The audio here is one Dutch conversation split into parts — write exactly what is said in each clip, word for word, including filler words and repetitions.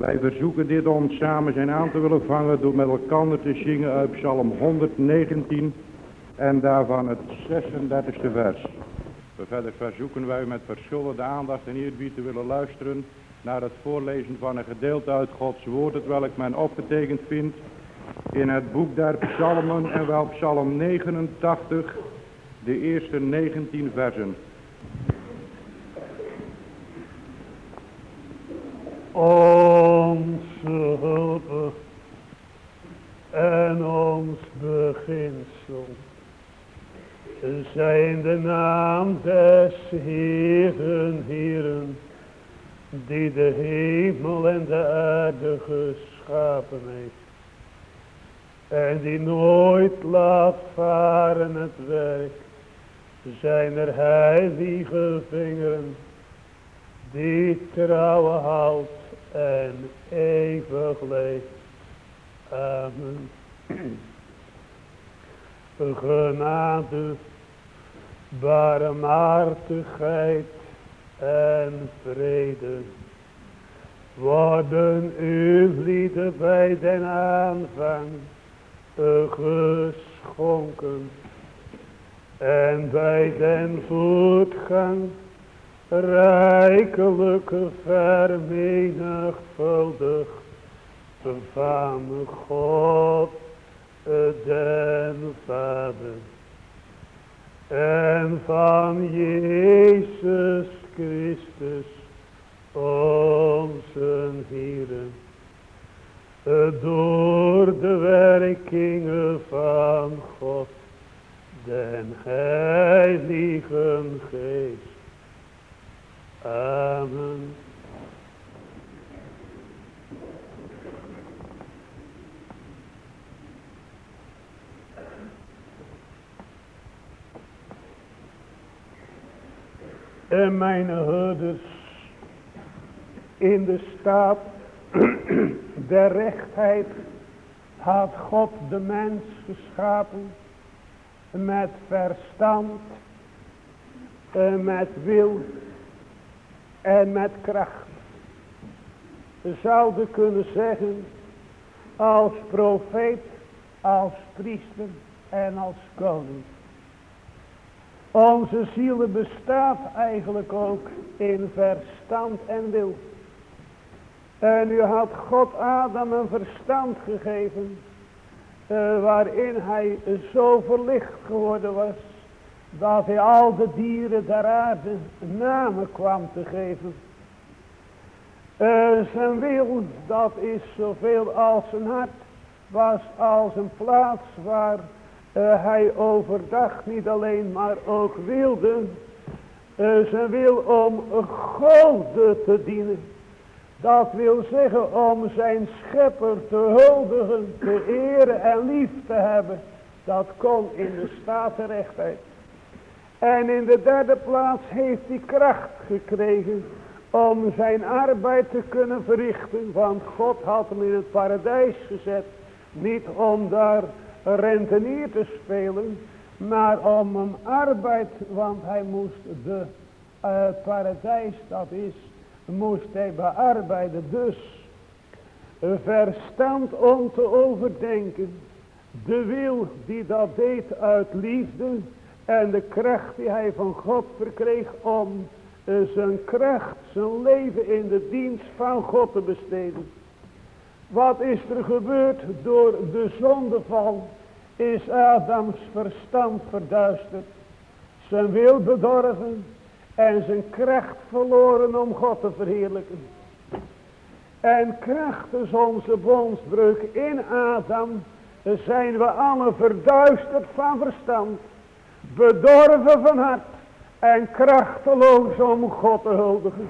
Wij verzoeken dit ons samen zijn aan te willen vangen door met elkaar te zingen uit Psalm hondertnegentien en daarvan het zesendertigste vers. Verder verzoeken wij met verschillende aandacht en eerbied te willen luisteren naar het voorlezen van een gedeelte uit Gods woord, het welk men opgetekend vindt in het boek der psalmen en wel Psalm negenentachtig, de eerste negentien versen. Onze hulp en ons beginsel zijn de naam des Heeren, Heeren, die de hemel en de aarde geschapen heeft, en die nooit laat varen het werk zijner heilige vingeren, die trouwe houdt en eeuwig leeft. Amen. Genade, barmhartigheid en vrede worden uw lieden bij den aanvang geschonken en bij den voortgang rijkelijk vermenigvuldigd van God den Vader en van Jezus Christus onze Heere, door de werkingen van God den Heiligen Geest. Amen. En mijn herders, in de staat der rechtheid had God de mens geschapen met verstand, met wil en met kracht. We zouden kunnen zeggen als profeet, als priester en als koning. Onze ziel bestaat eigenlijk ook in verstand en wil. En nu had God Adam een verstand gegeven, uh, waarin hij zo verlicht geworden was, dat hij al de dieren der aarde namen kwam te geven. Uh, zijn wil, dat is zoveel als zijn hart, was als een plaats waar Uh, hij overdag niet alleen maar ook wilde, uh, zijn wil om God te dienen. Dat wil zeggen om zijn schepper te huldigen, te eren en lief te hebben. Dat kon in de staat der rechtheid. En in de derde plaats heeft hij kracht gekregen om zijn arbeid te kunnen verrichten. Want God had hem in het paradijs gezet, niet om daar rentenier te spelen, maar om hem arbeid, want hij moest de uh, paradijs, dat is, moest hij bearbeiden. Dus verstand om te overdenken, de wil die dat deed uit liefde en de kracht die hij van God verkreeg om uh, zijn kracht, zijn leven in de dienst van God te besteden. Wat is er gebeurd door de zondeval? Is Adams verstand verduisterd, zijn wil bedorven en zijn kracht verloren om God te verheerlijken. En krachtens onze bondsbreuk in Adam zijn we alle verduisterd van verstand, bedorven van hart en krachteloos om God te huldigen.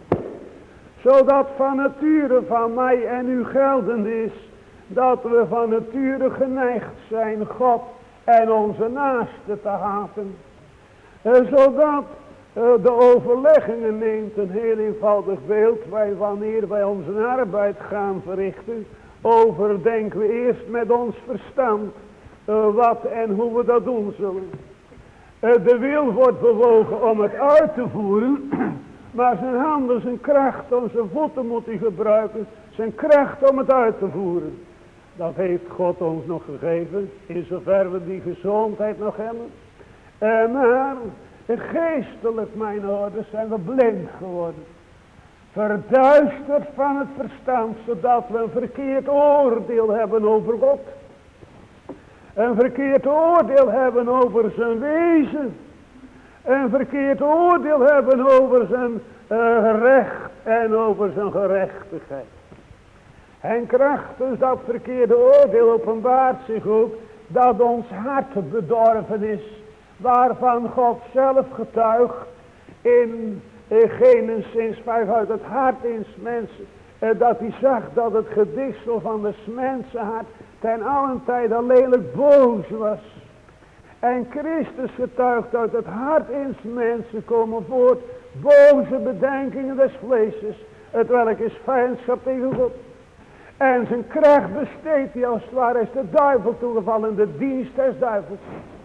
Zodat van nature van mij en u geldend is, dat we van nature geneigd zijn God en onze naaste te haten. Uh, zodat uh, de overleggingen neemt een heel eenvoudig beeld. Wij wanneer wij onze arbeid gaan verrichten, overdenken we eerst met ons verstand uh, wat en hoe we dat doen zullen. Uh, de wil wordt bewogen om het uit te voeren, Maar zijn handen, zijn kracht, om zijn voeten moet hij gebruiken. Zijn kracht om het uit te voeren. Dat heeft God ons nog gegeven. In zover we die gezondheid nog hebben. En maar geestelijk, mijn ouders, zijn we blind geworden. Verduisterd van het verstand. Zodat we een verkeerd oordeel hebben over God. Een verkeerd oordeel hebben over zijn wezen. Een verkeerd oordeel hebben over zijn uh, recht en over zijn gerechtigheid. En krachtens dat verkeerde oordeel openbaart zich ook dat ons hart bedorven is. Waarvan God zelf getuigt in uh, Genesis vijf uit het hart in mensen. Uh, dat hij zag dat het gedichtsel van de mensenhart ten allen tijde lelijk boos was. En Christus getuigt uit het hart in mensen komen voort boze bedenkingen des vleeses. Het welk is vijandschap tegen God. En zijn kracht besteedt hij als het ware is de duivel toegevallen in de dienst des duivels.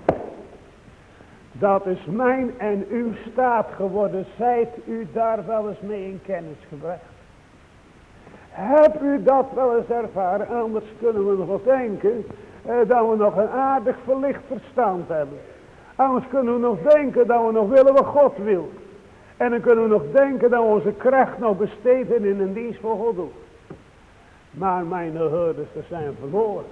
Dat is mijn en uw staat geworden. Zijt u daar wel eens mee in kennis gebracht? Heb u dat wel eens ervaren? Anders kunnen we nog wel denken eh, dat we nog een aardig verlicht verstand hebben. Anders kunnen we nog denken dat we nog willen wat God wil. En dan kunnen we nog denken dat we onze kracht nog besteden in een dienst voor God doen. Maar mijn herders, er zijn verloren.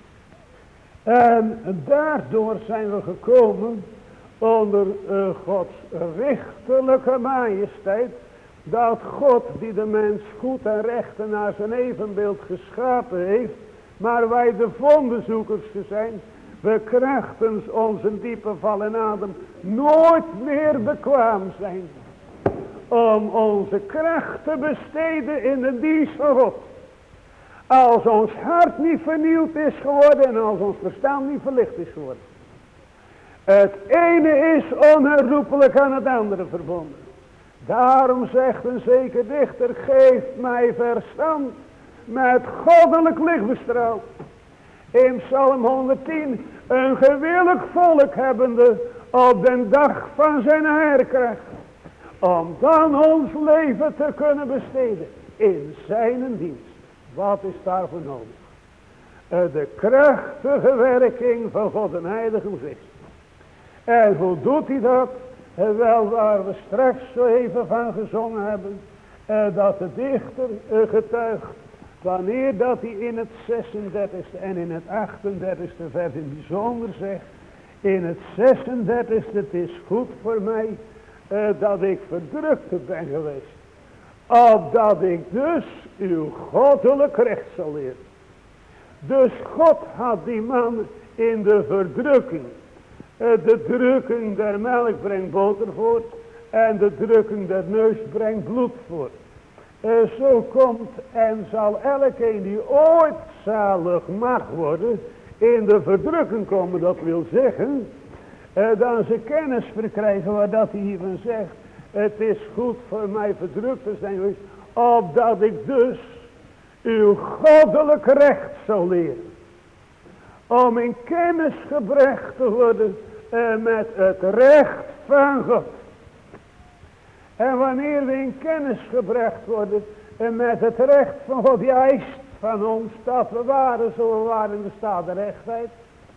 En daardoor zijn we gekomen onder uh, Gods rechterlijke majesteit. Dat God die de mens goed en recht en naar zijn evenbeeld geschapen heeft. Maar wij de vondenzoekers zijn. We krachtens onze diepe val en adem nooit meer bekwaam zijn. Om onze kracht te besteden in de dienst van God. Als ons hart niet vernieuwd is geworden en als ons verstand niet verlicht is geworden. Het ene is onherroepelijk aan het andere verbonden. Daarom zegt een zeker dichter, geef mij verstand met goddelijk licht bestraald. In Psalm honderdtien, een gewillig volk hebbende op den dag van zijn heerkracht. Om dan ons leven te kunnen besteden in zijn dienst. Wat is daarvoor nodig? De krachtige werking van God en Heilige Geest. En hoe doet hij dat? Wel, waar we straks zo even van gezongen hebben. Dat de dichter getuigt. Wanneer dat hij in het zesendertigste en in het achtendertigste vers in bijzonder zegt. In het zesendertigste, het is goed voor mij uh, dat ik verdrukt ben geweest. Opdat ik dus uw goddelijk recht zal leren. Dus God had die man in de verdrukking. Uh, de drukking der melk brengt boter voort. En de drukking der neus brengt bloed voort. Uh, zo komt en zal elkeen die ooit zalig mag worden in de verdrukking komen. Dat wil zeggen, uh, dan ze kennis verkrijgen waar dat hij hiervan zegt. Het is goed voor mij verdrukt te zijn geweest, opdat ik dus uw goddelijk recht zal leren. Om in kennis gebracht te worden uh, met het recht van God. En wanneer we in kennis gebracht worden en met het recht van God, die eist van ons dat we waren zo we waren in de staat der rechtheid.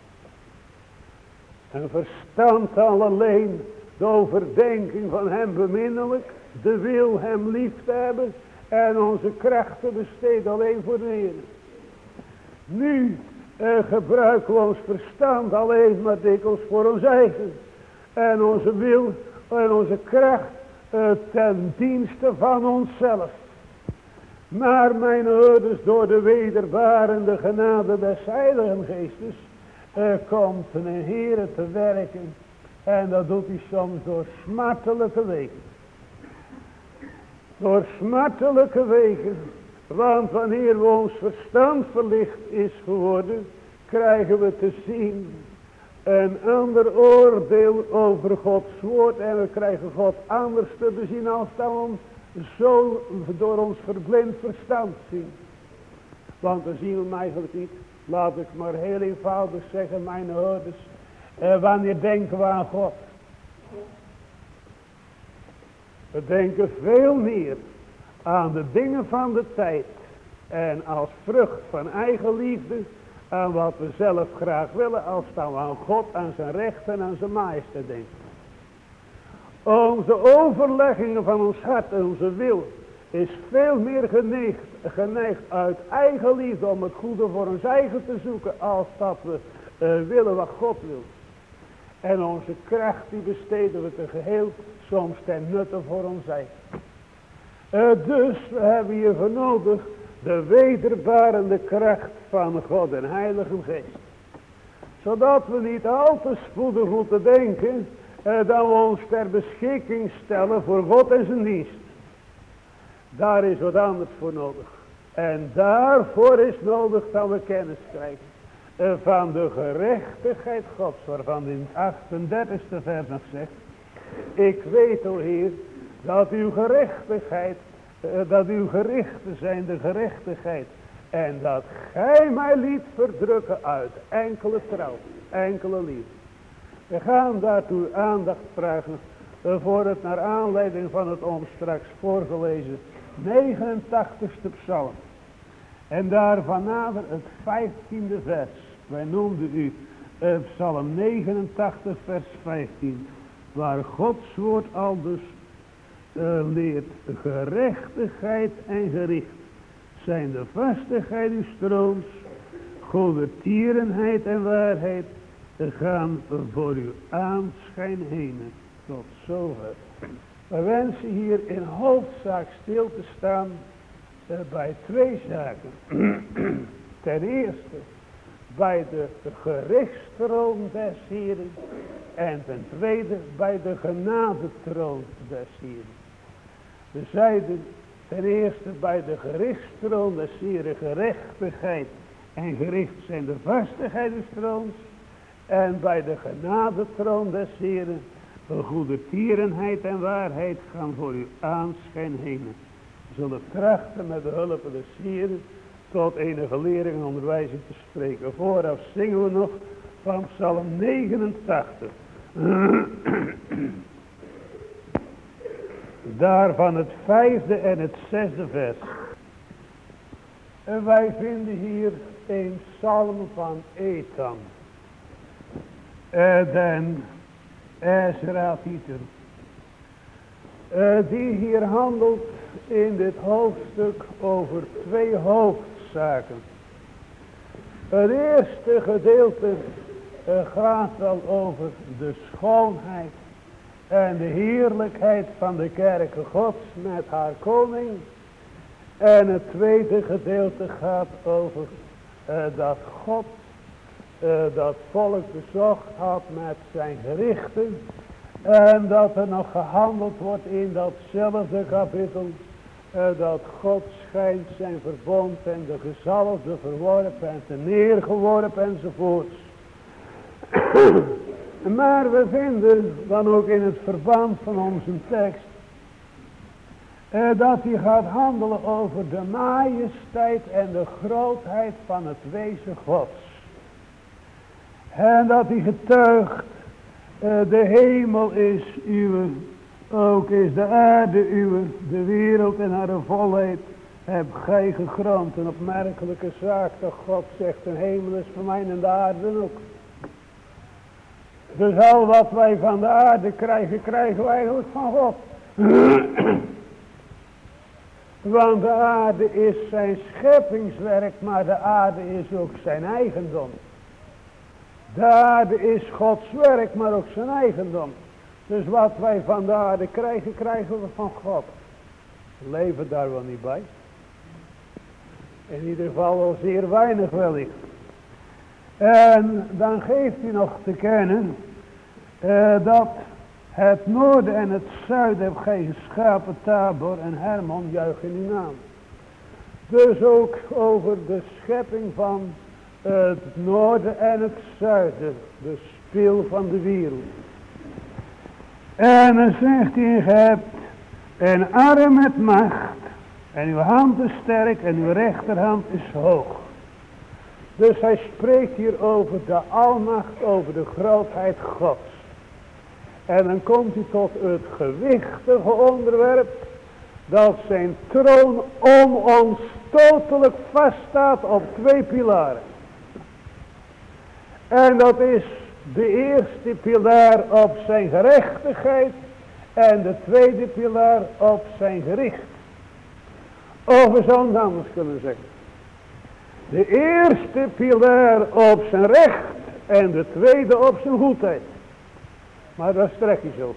En verstand al alleen de overdenking van hem beminnelijk, de wil hem lief te hebben en onze krachten besteed alleen voor de Heer. Nu eh, gebruiken we ons verstand alleen maar dikwijls voor ons eigen en onze wil en onze kracht. Uh, ten dienste van onszelf. Maar mijn ouders, door de wederbarende genade des Heiligen Geestes uh, komt een Heere te werken. En dat doet hij soms door smartelijke wegen. Door smartelijke wegen. Want wanneer we ons verstand verlicht is geworden, krijgen we te zien een ander oordeel over Gods woord. En we krijgen God anders te bezien als dan zo door ons verblind verstand zien. Want dan zien we hem eigenlijk niet. Laat ik maar heel eenvoudig zeggen, mijn ouders. Eh, wanneer denken we aan God? We denken veel meer aan de dingen van de tijd en als vrucht van eigen liefde aan wat we zelf graag willen, als dan we aan God, aan zijn recht en aan zijn majesteit denken. Onze overleggingen van ons hart en onze wil is veel meer geneigd, geneigd uit eigen liefde om het goede voor ons eigen te zoeken, als dat we uh, willen wat God wil. En onze kracht die besteden we te geheel soms ten nutte voor ons eigen. Uh, dus we hebben hier voor nodig de wederbarende kracht van God en Heilige Geest. Zodat we niet al te spoedig moeten denken uh, dat we ons ter beschikking stellen voor God en zijn dienst. Daar is wat anders voor nodig. En daarvoor is nodig dat we kennis krijgen uh, van de gerechtigheid Gods, waarvan in het achtendertigste vers nog zegt: ik weet, o Heer, dat uw gerechtigheid, uh, dat uw gerichten zijn de gerechtigheid. En dat gij mij liet verdrukken uit enkele trouw, enkele liefde. We gaan daartoe aandacht vragen uh, voor het naar aanleiding van het ons straks voorgelezen negenentachtigste psalm. En daarvan nader het vijftiende vers. Wij noemden u uh, psalm negenentachtig vers vijftien. Waar Gods woord aldus uh, leert: gerechtigheid en gericht zijn de vastigheid uw troons, goedertierenheid en waarheid gaan voor uw aanschijn heen. Tot zover. We wensen hier in hoofdzaak stil te staan uh, bij twee zaken. Ten eerste bij de gerichtstroon des Heren en ten tweede bij de genadetroon des Heren. We zeiden ten eerste bij de gerichtstroon des Heren gerechtigheid en gericht zijn de vastigheid des troons, en bij de genadetroon des Heren de goedertierenheid en waarheid gaan voor uw aanschijn heen. We zullen trachten met de hulp des Heren tot enige lering en onderwijzing te spreken. Vooraf zingen we nog van psalm negenentachtig. Daarvan het vijfde en het zesde vers. En wij vinden hier een psalm van Ethan. Uh, den Ezra-Titer. Uh, die hier handelt in dit hoofdstuk over twee hoofdzaken. Het eerste gedeelte uh, gaat wel over de schoonheid en de heerlijkheid van de kerke Gods met haar koning. En het tweede gedeelte gaat over uh, dat God uh, dat volk bezocht had met zijn gerichten. En dat er nog gehandeld wordt in datzelfde kapittel. Uh, dat God schijnt zijn verbond en de gezalfde verworpen en te neergeworpen enzovoorts. Maar we vinden dan ook in het verband van onze tekst uh, dat hij gaat handelen over de majesteit en de grootheid van het wezen Gods. En dat hij getuigt, uh, de hemel is uw, ook is de aarde uw, de wereld en haar volheid hebt gij gegrond. Een opmerkelijke zaak dat God zegt, de hemel is voor mij en de aarde ook. Dus al wat wij van de aarde krijgen, krijgen we eigenlijk van God. Want de aarde is zijn scheppingswerk, maar de aarde is ook zijn eigendom. De aarde is Gods werk, maar ook zijn eigendom. Dus wat wij van de aarde krijgen, krijgen we van God. We leven daar wel niet bij. In ieder geval wel zeer weinig wellicht. En dan geeft hij nog te kennen uh, dat het noorden en het zuiden heb gij geschapen, Tabor en Hermon, juich in uw naam. Dus ook over de schepping van uh, het noorden en het zuiden, de spil van de wereld. En dan zegt hij, ge hebt een arm met macht en uw hand is sterk en uw rechterhand is hoog. Dus hij spreekt hier over de almacht, over de grootheid Gods. En dan komt hij tot het gewichtige onderwerp dat zijn troon onomstotelijk vaststaat op twee pilaren. En dat is de eerste pilaar op zijn gerechtigheid en de tweede pilaar op zijn gericht. Of we zouden het anders kunnen zeggen. De eerste pilaar op zijn recht en de tweede op zijn goedheid. Maar dat strek je zo.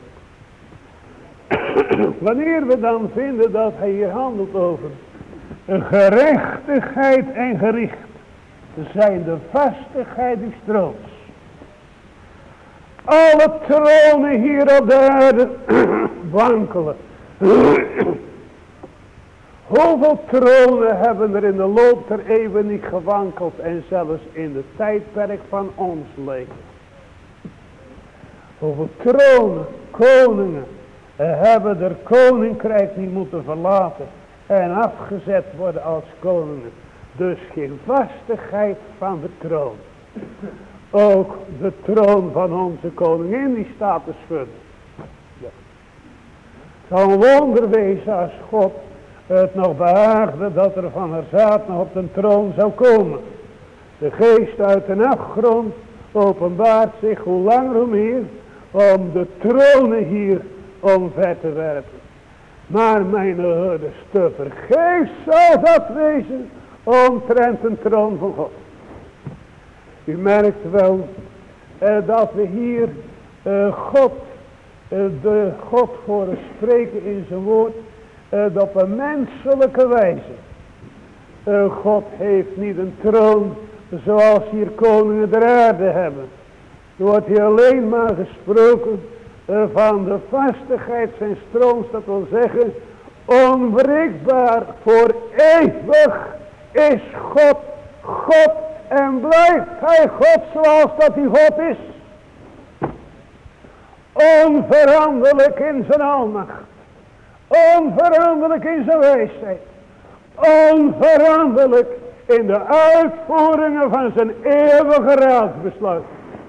Wanneer we dan vinden dat hij hier handelt over gerechtigheid en gericht, zijn de vastigheid des troons. Alle tronen hier op de aarde wankelen. Hoeveel tronen hebben er in de loop der eeuwen niet gewankeld en zelfs in het tijdperk van ons leven. Hoeveel tronen, koningen, hebben er koninkrijk niet moeten verlaten en afgezet worden als koningen. Dus geen vastigheid van de troon. Ook de troon van onze koningin die staat te schudden. Ja. Het zou een wonder wezen als God het nog behaagde dat er van haar zaad nog op de troon zou komen. De geest uit de afgrond openbaart zich hoe langer hoe meer om de tronen hier omver te werpen. Maar mijn hoorders, te vergeefs zal dat wezen omtrent een troon van God. U merkt wel eh, dat we hier eh, God, eh, de God horen spreken in zijn woord eh, op een menselijke wijze. Eh, God heeft niet een troon zoals hier koningen der aarde hebben. Er wordt hier alleen maar gesproken uh, van de vastigheid zijn troons, dat wil zeggen, onwrikbaar voor eeuwig is God, God en blijft hij God zoals dat hij God is. Onveranderlijk in zijn almacht, onveranderlijk in zijn wijsheid, onveranderlijk in de uitvoeringen van zijn eeuwige raadsbesluit.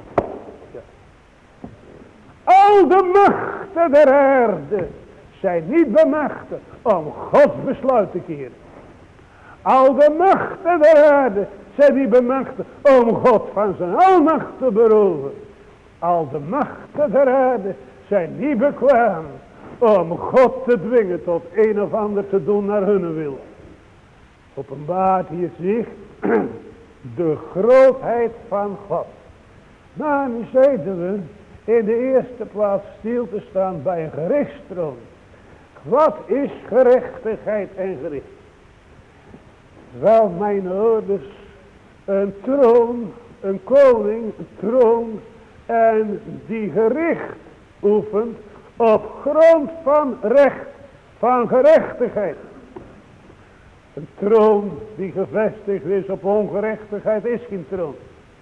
Al de machten der aarde zijn niet bemachtigd om Gods besluit te keren. Al de machten der aarde zijn niet bemachtigd om God van zijn almacht te beroven. Al de machten der aarde zijn niet bekwaam om God te dwingen tot een of ander te doen naar hun wil. Openbaart hier zich de grootheid van God. Maar nu zeiden we in de eerste plaats stil te staan bij een gerichtstroon. Wat is gerechtigheid en gericht? Wel, mijn ouders, een troon, een koning, een troon en die gericht oefent op grond van recht, van gerechtigheid. Een troon die gevestigd is op ongerechtigheid is geen troon.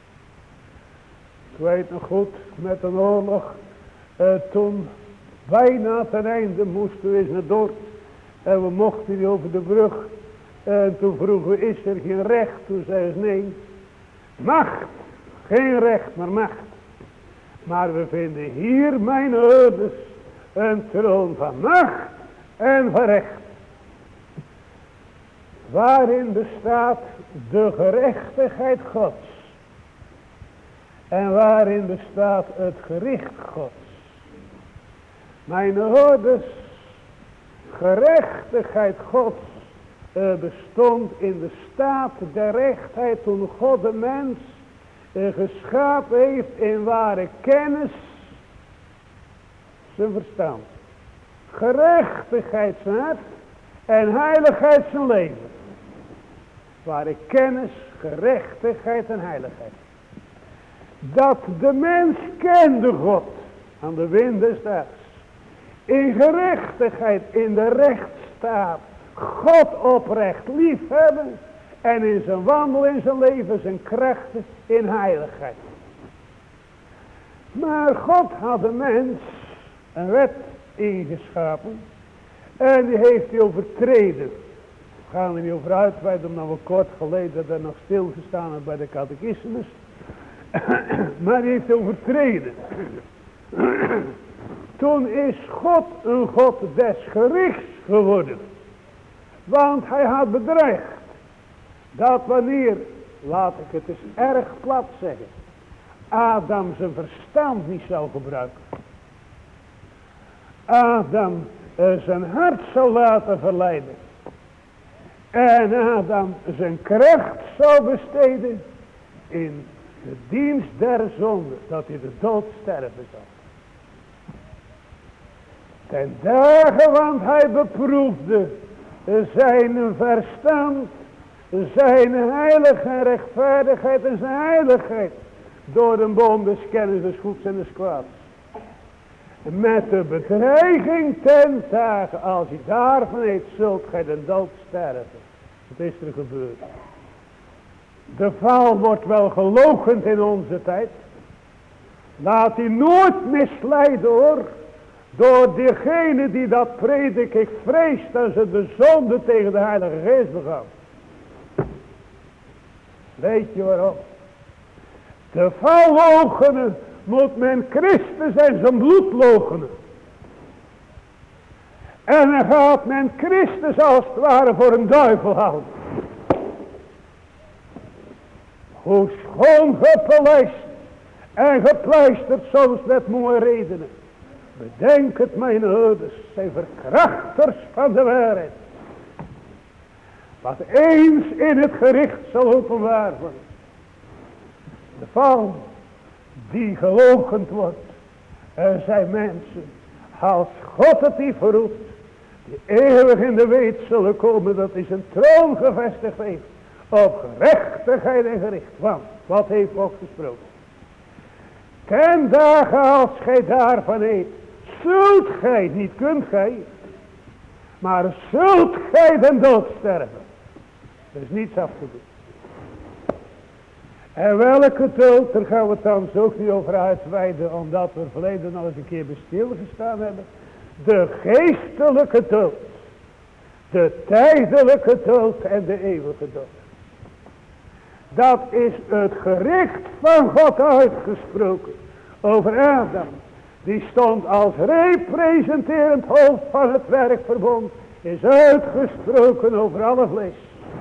Ik weet nog goed, met een oorlog, uh, toen bijna ten einde moesten we eens naar Dordt. En we mochten niet over de brug. En toen vroegen we, is er geen recht? Toen zei ze nee. Macht, geen recht, maar macht. Maar we vinden hier, mijn ouders, een troon van macht en van recht. Waarin bestaat de gerechtigheid Gods. En waarin bestaat het gericht Gods. Mijn ouders, gerechtigheid Gods uh, bestond in de staat der rechtheid toen God de mens uh, geschapen heeft in ware kennis zijn verstand. Gerechtigheid zijn hart en heiligheid zijn leven. Ware kennis, gerechtigheid en heiligheid. Dat de mens kende God aan de wind des daags. In gerechtigheid, in de rechtsstaat, God oprecht liefhebben. En in zijn wandel, in zijn leven, zijn krachten in heiligheid. Maar God had de mens een wet ingeschapen. En die heeft hij overtreden. We gaan er niet over uitweiden, omdat we kort geleden er nog stilgestaan hebben bij de catechismus. Maar die heeft overtreden. toen is God een God des gerichts geworden. Want hij had bedreigd dat wanneer, laat ik het eens erg plat zeggen, Adam zijn verstand niet zou gebruiken. Adam uh, zijn hart zou laten verleiden. En Adam zijn kracht zou besteden in de dienst der zonde, dat hij de dood sterven zal. Ten dagen, want hij beproefde zijn verstand, zijn heiligheid en rechtvaardigheid en zijn heiligheid door de boom des kennis des goeds en des kwaads. Met de bedreiging ten dagen, als je daarvan eet, zult gij de dood sterven. Wat is er gebeurd? De val wordt wel geloochend in onze tijd. Laat die nooit misleiden hoor. Door diegene die dat predik, ik vrees dat ze de zonde tegen de Heilige Geest begaan. Weet je waarom? De val loochenen moet men Christus en zijn bloed loochenen. En dan gaat men Christus als het ware voor een duivel houden. Hoe schoon gepolijst en gepleisterd soms met mooie redenen. Bedenk het, mijn ouders, zijn verkrachters van de waarheid. Wat eens in het gericht zal openbaar worden. De val die geloochend wordt. Er zijn mensen, als God het die verroept, die eeuwig in de weet zullen komen dat hij zijn troon gevestigd heeft. Op gerechtigheid en gericht. Want, wat heeft God gesproken? Ten dagen als gij daarvan eet, zult gij, niet kunt gij, maar zult gij den dood sterven. Er is niets af te doen. En welke dood, daar gaan we het dan ook niet over uitweiden, omdat we verleden nog eens een keer bij stilgestaan hebben. De geestelijke dood, de tijdelijke dood en de eeuwige dood. Dat is het gericht van God uitgesproken over Adam. Die stond als representerend hoofd van het werkverbond. Is uitgesproken over alle vlees.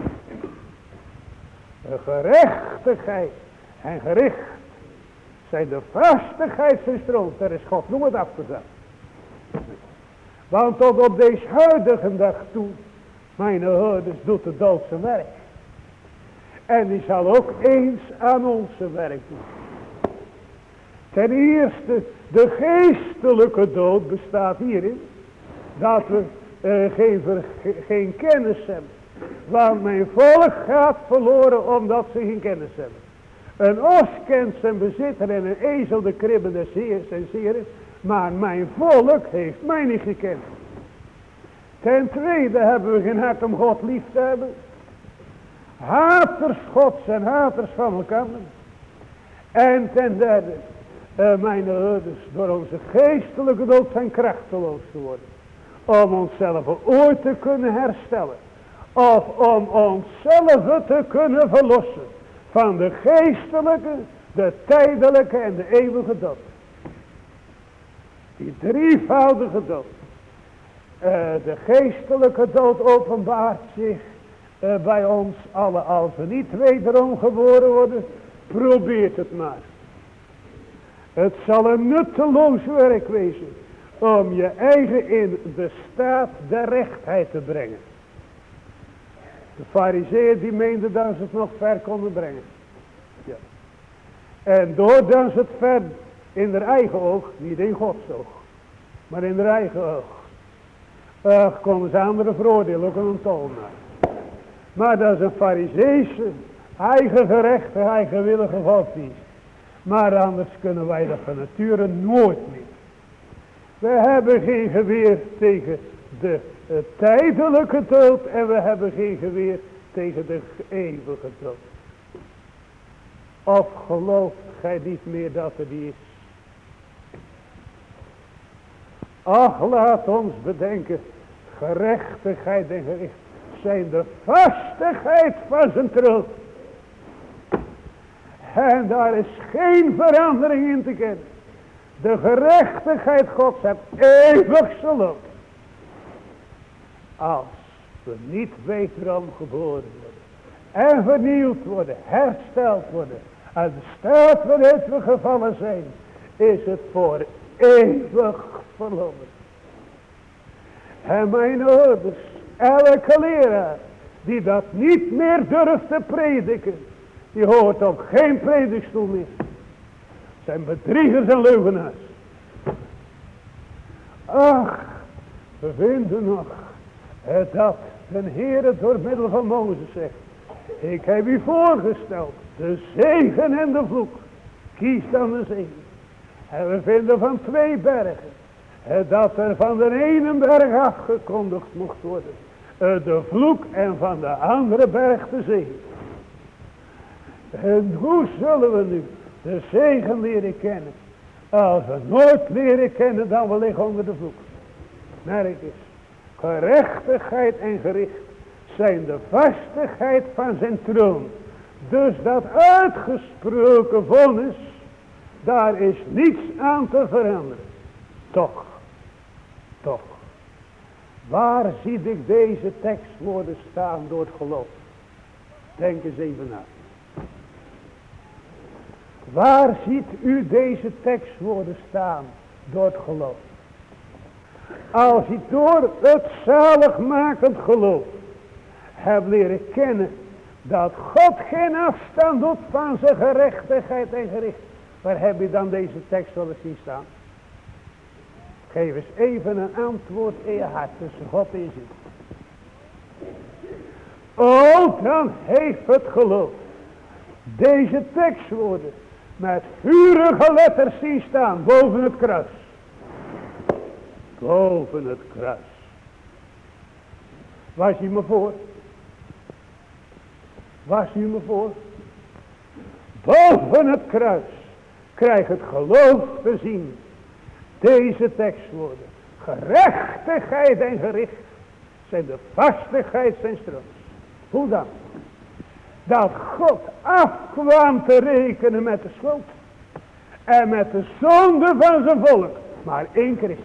De gerechtigheid en gericht zijn de vastigheidsgestroomd. Daar is God nooit afgezet. Want tot op deze huidige dag toe, mijn ouders, doet de dood zijn werk. En die zal ook eens aan ons zijn werk doen. Ten eerste, de geestelijke dood bestaat hierin. Dat we uh, geen, ver, geen kennis hebben. Want mijn volk gaat verloren omdat ze geen kennis hebben. Een os kent zijn bezitter en een ezel de kribben des heers en zeren. Maar mijn volk heeft mij niet gekend. Ten tweede hebben we geen hart om God lief te hebben. Haters Gods en haters van elkaar. En ten derde, uh, mijn ouders, door onze geestelijke dood zijn krachteloos geworden. Om onszelf ooit te kunnen herstellen. Of om onszelf te kunnen verlossen. Van de geestelijke, de tijdelijke en de eeuwige dood. Die drievoudige dood. Uh, de geestelijke dood openbaart zich uh, bij ons allen. Als we niet wederom geboren worden, probeert het maar. Het zal een nutteloos werk wezen om je eigen in de staat der rechtheid te brengen. De farizeeën die meenden dat ze het nog ver konden brengen. Ja. En doordat ze het ver in haar eigen oog, niet in Gods oog, maar in haar eigen oog, uh, konden ze anderen veroordelen, ook een tollenaar. Maar dat is een farizeese, eigen gerechte, eigenwillige godsdienst. Maar anders kunnen wij dat van nature nooit meer. We hebben geen geweer tegen de uh, tijdelijke dood en we hebben geen geweer tegen de eeuwige dood. Of gelooft gij niet meer dat er die is? Ach, laat ons bedenken, gerechtigheid en gericht zijn de vastigheid van zijn troon. En daar is geen verandering in te kennen. De gerechtigheid Gods heeft eeuwig zullen. Als we niet wederom geboren worden. En vernieuwd worden. Hersteld worden. Uit de staat waaruit we gevallen zijn. Is het voor eeuwig verloren. En mijn ouders. Elke leraar. Die dat niet meer durft te prediken. Die hoort op geen predikstoel meer. Zijn bedriegers en leugenaars. Ach, we vinden nog dat de Heer door middel van Mozes zegt. Ik heb u voorgesteld, de zegen en de vloek. Kies dan de zegen. En we vinden van twee bergen. Dat er van de ene berg afgekondigd mocht worden. De vloek en van de andere berg de zegen. En hoe zullen we nu de zegen leren kennen? Als we nooit leren kennen, dan we liggen onder de vloek. Merk eens. Gerechtigheid en gericht zijn de vastigheid van zijn troon. Dus dat uitgesproken vonnis, daar is niets aan te veranderen. Toch, toch. Waar zie ik deze tekstwoorden staan door het geloof? Denk eens even na. Waar ziet u deze tekstwoorden staan door het geloof? Als u door het zaligmakend geloof hebt leren kennen dat God geen afstand doet van zijn gerechtigheid en gericht. Waar heb je dan deze tekstwoorden zien staan? Geef eens even een antwoord in je hart tussen God en je ziel. Oh, dan heeft het geloof deze tekstwoorden met vurige letters zien staan boven het kruis. Boven het kruis. Was u me voor? Was u me voor? Boven het kruis krijgt het geloof te zien. Deze tekstwoorden. Gerechtigheid en gericht zijn de vastigheid zijn strooms. Hoe dan? Dat God afkwam te rekenen met de schuld. En met de zonde van zijn volk. Maar in Christus.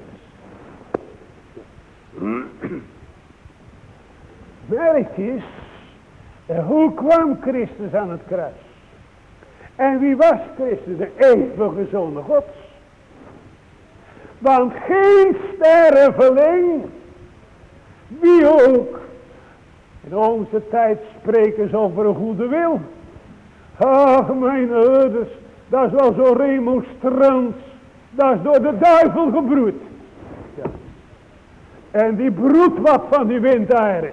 Merk eens. Hoe kwam Christus aan het kruis? En wie was Christus? De eeuwige Zoon Gods. Want geen sterveling, wie ook. In onze tijd spreken ze over een goede wil. Ach, mijn ouders, dat is wel zo remonstrant. Dat is door de duivel gebroed. Ja. En die broedt wat van die windeieren.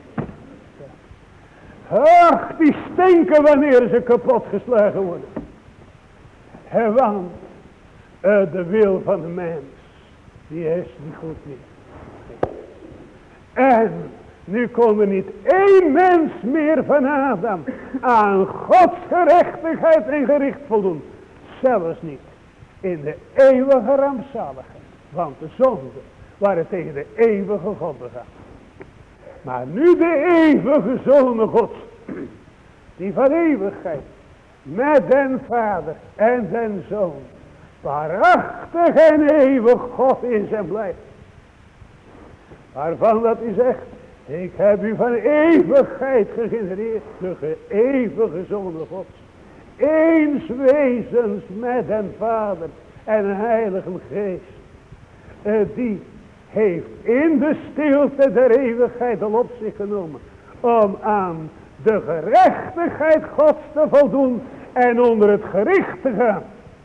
Ach, die stinken wanneer ze kapot geslagen worden. En want uh, de wil van de mens, die is niet goed meer. En nu kon er niet één mens meer van Adam aan Gods gerechtigheid en gericht voldoen. Zelfs niet in de eeuwige rampzaligheid. Want de zonde waren tegen de eeuwige God begaan. Maar nu de eeuwige Zoon Gods, die van eeuwigheid met den Vader en den Zoon, waarachtig en eeuwig God is en blijft. Waarvan dat hij zegt, ik heb u van eeuwigheid gegenereerd, de eeuwige Zoon Gods. Eens wezens met den Vader en een Heilige Geest. Uh, die heeft in de stilte der eeuwigheid al op zich genomen. Om aan de gerechtigheid Gods te voldoen en onder het gericht te gaan.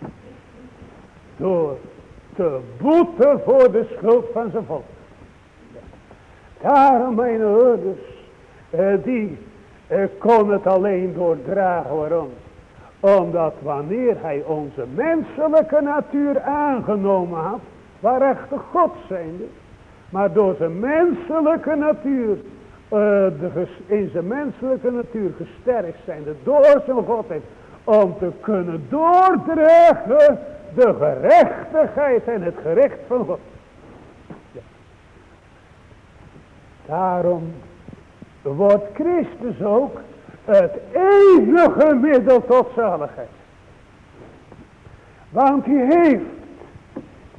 Door te boeten voor de schuld van zijn volk. Daarom mijn ouders, uh, die uh, kon het alleen doordragen. Waarom? Omdat wanneer hij onze menselijke natuur aangenomen had, waarachtig God zijnde, maar door zijn menselijke natuur, uh, de, in zijn menselijke natuur gesterkt zijnde, door zijn Godheid, om te kunnen doordragen de gerechtigheid en het gerecht van God. Ja. Daarom wordt Christus ook het enige middel tot zaligheid. Want hij heeft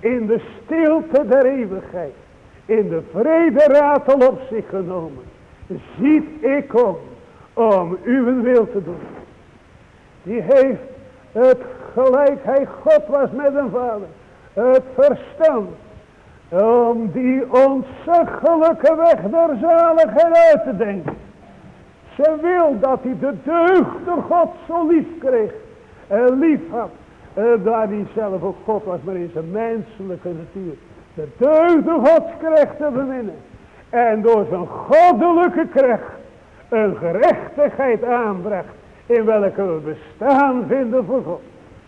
in de stilte der eeuwigheid, in de vrede raad al op zich genomen, ziet ik om, om uw wil te doen. Die heeft het gelijk hij God was met een vader, het verstand, om die ontzettelijke weg der zaligheid uit te denken. Ze wil dat hij de deugd door God zo lief kreeg, en lief had, en daar hij zelf ook God was, maar in zijn menselijke natuur. De deugd door Gods kracht te beminnen. En door zijn goddelijke kracht een gerechtigheid aanbracht, in welke we bestaan vinden voor God.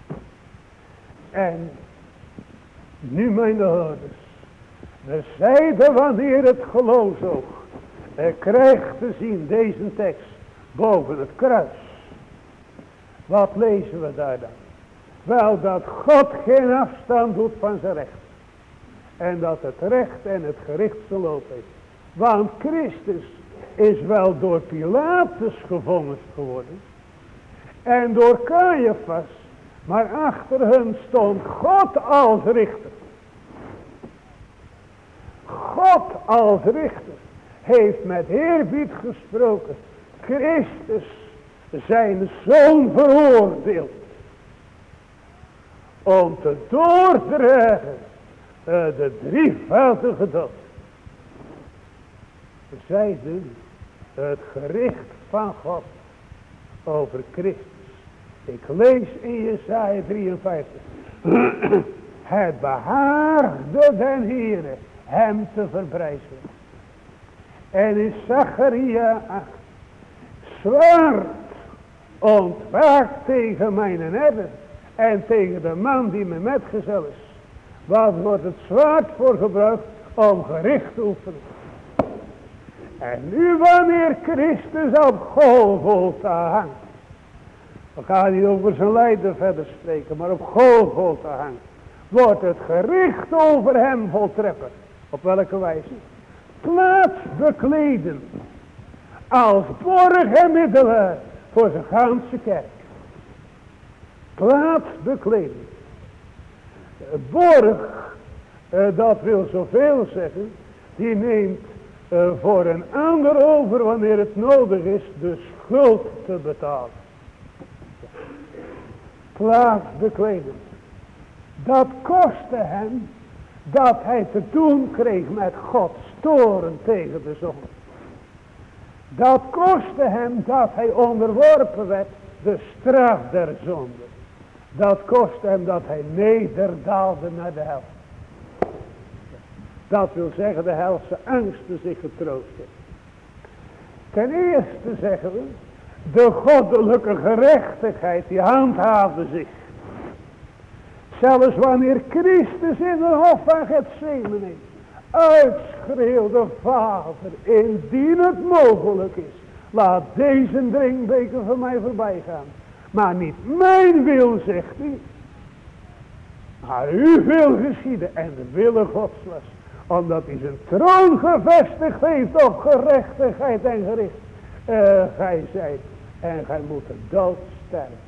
En nu mijn hoorders, we zeiden wanneer het geloofsoog krijgt te zien deze tekst boven het kruis. Wat lezen we daar dan? Wel, dat God geen afstand doet van zijn recht. En dat het recht en het gericht zijn loop heeft. Want Christus is wel door Pilatus gevonnist geworden. En door Caiaphas. Maar achter hen stond God als richter. God als richter heeft met eerbied gesproken. Christus zijn zoon veroordeeld. Om te doordragen uh, de drievoudige dood. Zeiden het gericht van God over Christus. Ik lees in Jesaja drieënvijftig. Het behaagde den Heere hem te verbrijzelen. En in Zacharia acht. Zwaard ontwaakt tegen mijn herder. En tegen de man die me metgezel is. Wat wordt het zwaard voor gebruikt? Om gericht te oefenen. En nu wanneer Christus op Golgotha hangt. We gaan niet over zijn lijden verder spreken. Maar op Golgotha hangt. Wordt het gericht over hem voltrekken. Op welke wijze? Plaats bekleden. Als borg en middelaar. Voor zijn ganse kerk. Plaats bekleden. Borg. Uh, dat wil zoveel zeggen. Die neemt uh, voor een ander over wanneer het nodig is de schuld te betalen. Plaats bekleden. Dat kostte hem dat hij te doen kreeg met Gods toorn tegen de zonde. Dat kostte hem dat hij onderworpen werd de straf der zonde. Dat kostte hem dat hij nederdaalde naar de hel. Dat wil zeggen de helse angsten zich getroost heeft. Ten eerste zeggen we, de goddelijke gerechtigheid die handhaafde zich. Zelfs wanneer Christus in de hof van Getsemane uitschreeuwde, Vader, indien het mogelijk is, laat deze drinkbeker van mij voorbij gaan. Maar niet mijn wil, zegt hij, maar uw wil geschieden en de wille Gods was. Omdat hij zijn troon gevestigd heeft op gerechtigheid en gericht. Uh, gij zijt en gij moet de dood sterven.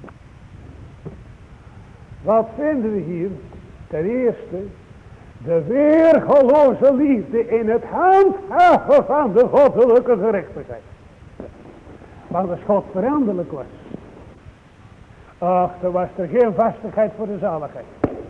Wat vinden we hier? Ten eerste, de weergeloze liefde in het handhaven van de goddelijke gerechtigheid. Want als God veranderlijk was. Ach, dan was er geen vastigheid voor de zaligheid.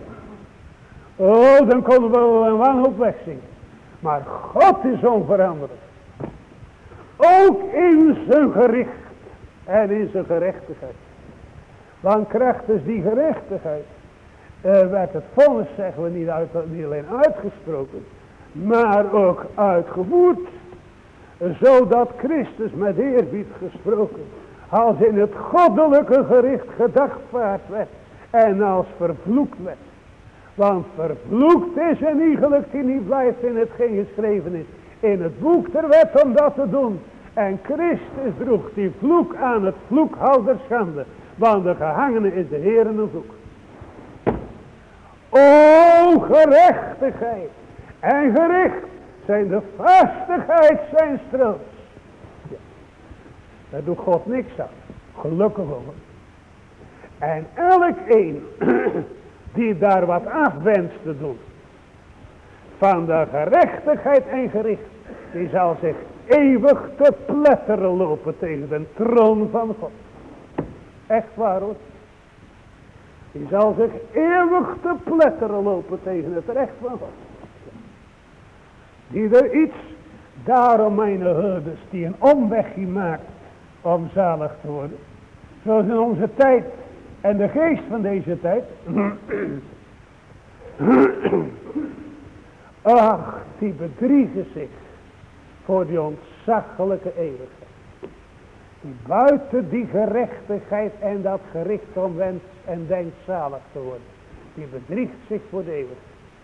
Oh, dan konden we wel een wanhoop wegzingen. Maar God is onveranderlijk. Ook in zijn gericht en in zijn gerechtigheid. Want krachtens die gerechtigheid uh, werd het vonnis, zeggen we, niet, uit, niet alleen uitgesproken, maar ook uitgevoerd. Zodat Christus met eerbied gesproken, als in het goddelijke gericht gedagvaard werd en als vervloekt werd. Want vervloekt is een iegelijk die niet blijft in hetgeen geschreven is in het boek der wet om dat te doen. En Christus droeg die vloek aan het vloekhouder schande. Want de gehangene is de Heer een vloek. O gerechtigheid en gericht zijn de vastigheid zijn strooms. Ja. Daar doet God niks aan. Gelukkig over. En elk een die daar wat af wenst te doen van de gerechtigheid en gericht, die zal zich eeuwig te pletteren lopen tegen de troon van God. Echt waar hoor. Die zal zich eeuwig te pletteren lopen tegen het recht van God. Die er iets, daarom mijn herders, die een omwegje maakt om zalig te worden. Zoals in onze tijd en de geest van deze tijd. Ach, die bedriegen zich voor die ontzaglijke eeuwigheid. Die buiten die gerechtigheid en dat gericht om wens en denkt zalig te worden. Die bedriegt zich voor de eeuwigheid.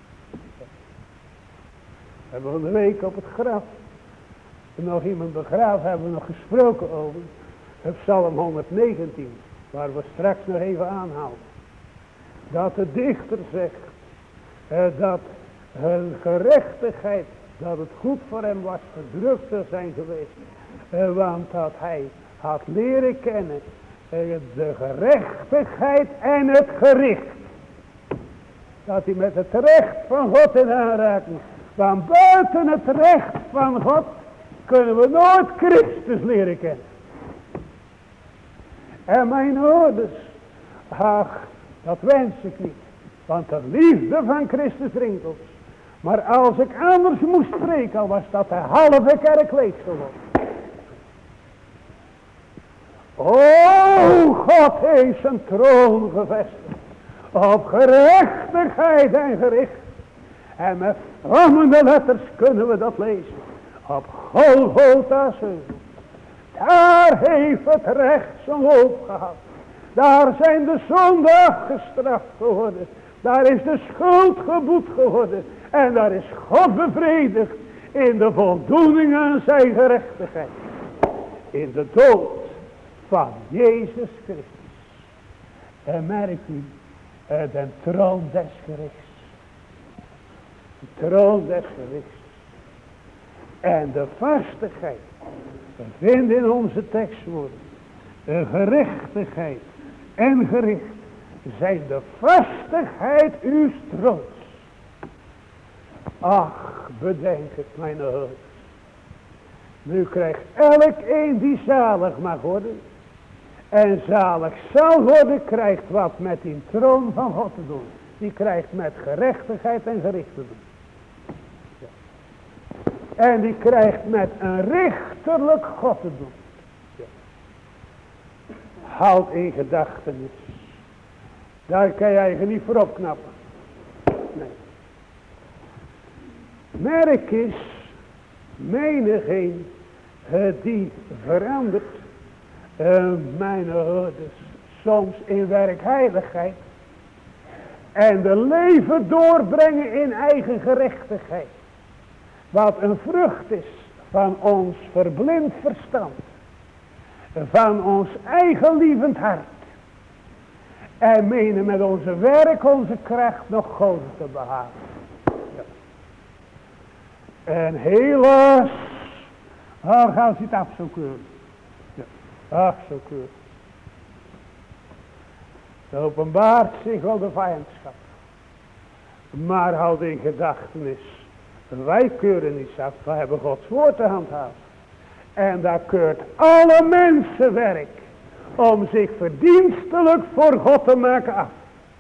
We hebben van de week op het graf nog iemand begraven, hebben we nog gesproken over. Het Psalm honderdnegentien, waar we straks nog even aanhouden. Dat de dichter zegt eh, dat hun gerechtigheid, dat het goed voor hem was verdrukt te zijn geweest. Eh, want dat hij had leren kennen eh, de gerechtigheid en het gericht. Dat hij met het recht van God in aanraking. Want buiten het recht van God kunnen we nooit Christus leren kennen. En mijn ouders, ach, dat wens ik niet. Want de liefde van Christus dringt ons. Maar als ik anders moest spreken, al was dat de halve kerk leeg geworden. O, God heeft zijn troon gevestigd. Op gerechtigheid en gericht. En met vlammende letters kunnen we dat lezen. Op Golgotha's heuvel. Daar heeft het recht zijn loop gehad. Daar zijn de zonden afgestraft geworden. Daar is de schuld geboet geworden. En daar is God bevredigd in de voldoening aan zijn gerechtigheid. In de dood van Jezus Christus. En merk u, de troon des gerichts. De troon des gerichts. En de vastigheid. We vinden in onze tekstwoorden. De gerechtigheid en gericht zijn de vastigheid uw troons. Ach, bedenk het, mijn ouders. Nu krijgt elk een die zalig mag worden. En zalig zal worden, krijgt wat met die troon van God te doen. Die krijgt met gerechtigheid en gericht te doen. Ja. En die krijgt met een richterlijk God te doen. Ja. Houd in gedachtenis. Daar kan je eigenlijk niet voor opknappen. Nee. Merk eens, menigeen uh, die verandert, uh, mijn ouders, soms in werkheiligheid. En de leven doorbrengen in eigen gerechtigheid. Wat een vrucht is van ons verblind verstand. Van ons eigen lievend hart. En menen met onze werk, onze kracht nog God te behagen. Ja. En helaas, daar gaan ze het af zo keuren. Ja. Ach zo keuren. Er openbaart zich wel de vijandschap. Maar houd in gedachtenis. Wij keuren niets af. We hebben Gods woord te handhaven. En daar keurt alle mensen werk. Om zich verdienstelijk voor God te maken af.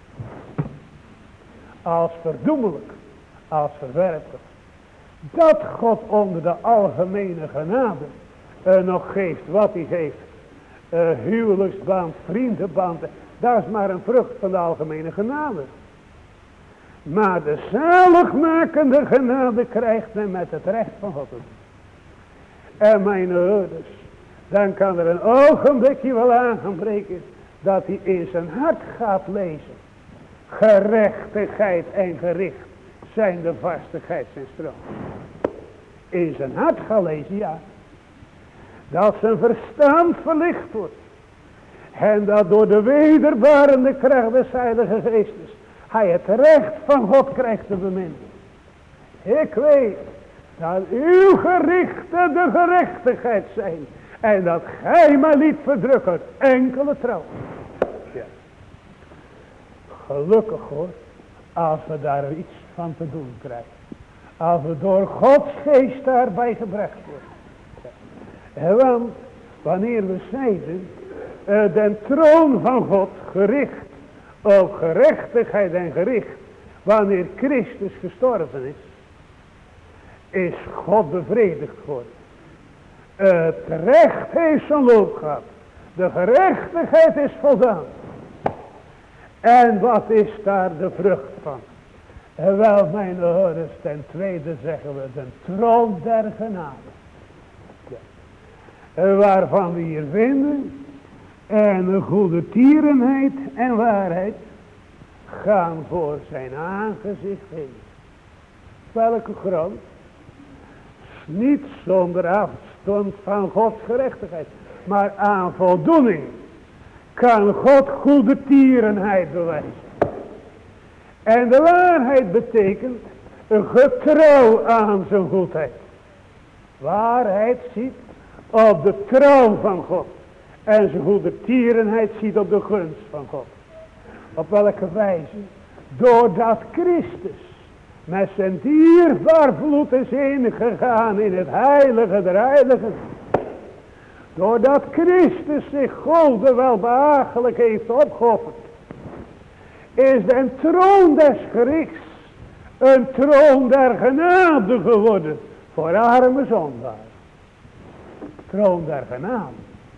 Als verdoemelijk. Als verwerpelijk. Dat God onder de algemene genade. Uh, nog geeft wat hij geeft. Uh, huwelijksband, vriendenband. Dat is maar een vrucht van de algemene genade. Maar de zaligmakende genade krijgt men met het recht van God. En mijn ouders, dan kan er een ogenblikje wel aanbreken dat hij in zijn hart gaat lezen. Gerechtigheid en gericht zijn de vastigheid zijn stroom. In zijn hart gaat lezen, ja. Dat zijn verstand verlicht wordt. En dat door de wederbarende kracht des Heilige Geestes hij het recht van God krijgt te beminnen. Ik weet dat uw gerichten de gerechtigheid zijn. En dat gij mij liet verdrukken. Enkele trouw. Ja. Gelukkig hoor, als we daar iets van te doen krijgen. Als we door Gods geest daarbij gebracht worden. Want wanneer we zeiden, uh, den troon van God gericht op gerechtigheid en gericht, wanneer Christus gestorven is, is God bevredigd geworden. Het recht heeft zijn loop gehad. De gerechtigheid is voldaan. En wat is daar de vrucht van? En wel, mijn horens, ten tweede zeggen we de troon der genade. Ja. Waarvan we hier vinden, en een goede tierenheid en waarheid gaan voor zijn aangezicht heen. Welke grond? Niet zonder afstand van Gods gerechtigheid, maar aan voldoening kan God goede tierenheid bewijzen. En de waarheid betekent een getrouw aan zijn goedheid. Waarheid ziet op de trouw van God. En zijn goede tierenheid ziet op de gunst van God. Op welke wijze? Doordat Christus met zijn dierbaar bloed is ingegaan in het heilige der heiligen. Doordat Christus zich gode welbehagelijk heeft opgeofferd, is de troon des gerichts een troon der genade geworden voor arme zondaar. Troon der genade.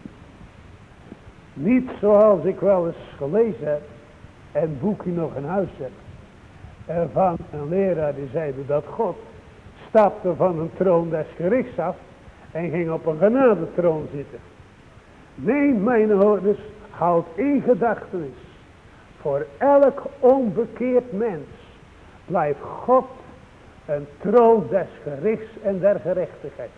Niet zoals ik wel eens gelezen heb en boekje nog in huis heb. Van een leraar die zeide dat God stapte van een troon des gerichts af en ging op een genadetroon zitten. Nee, mijn hoorders, houd in gedachtenis. Voor elk onbekeerd mens blijft God een troon des gerichts en der gerechtigheid.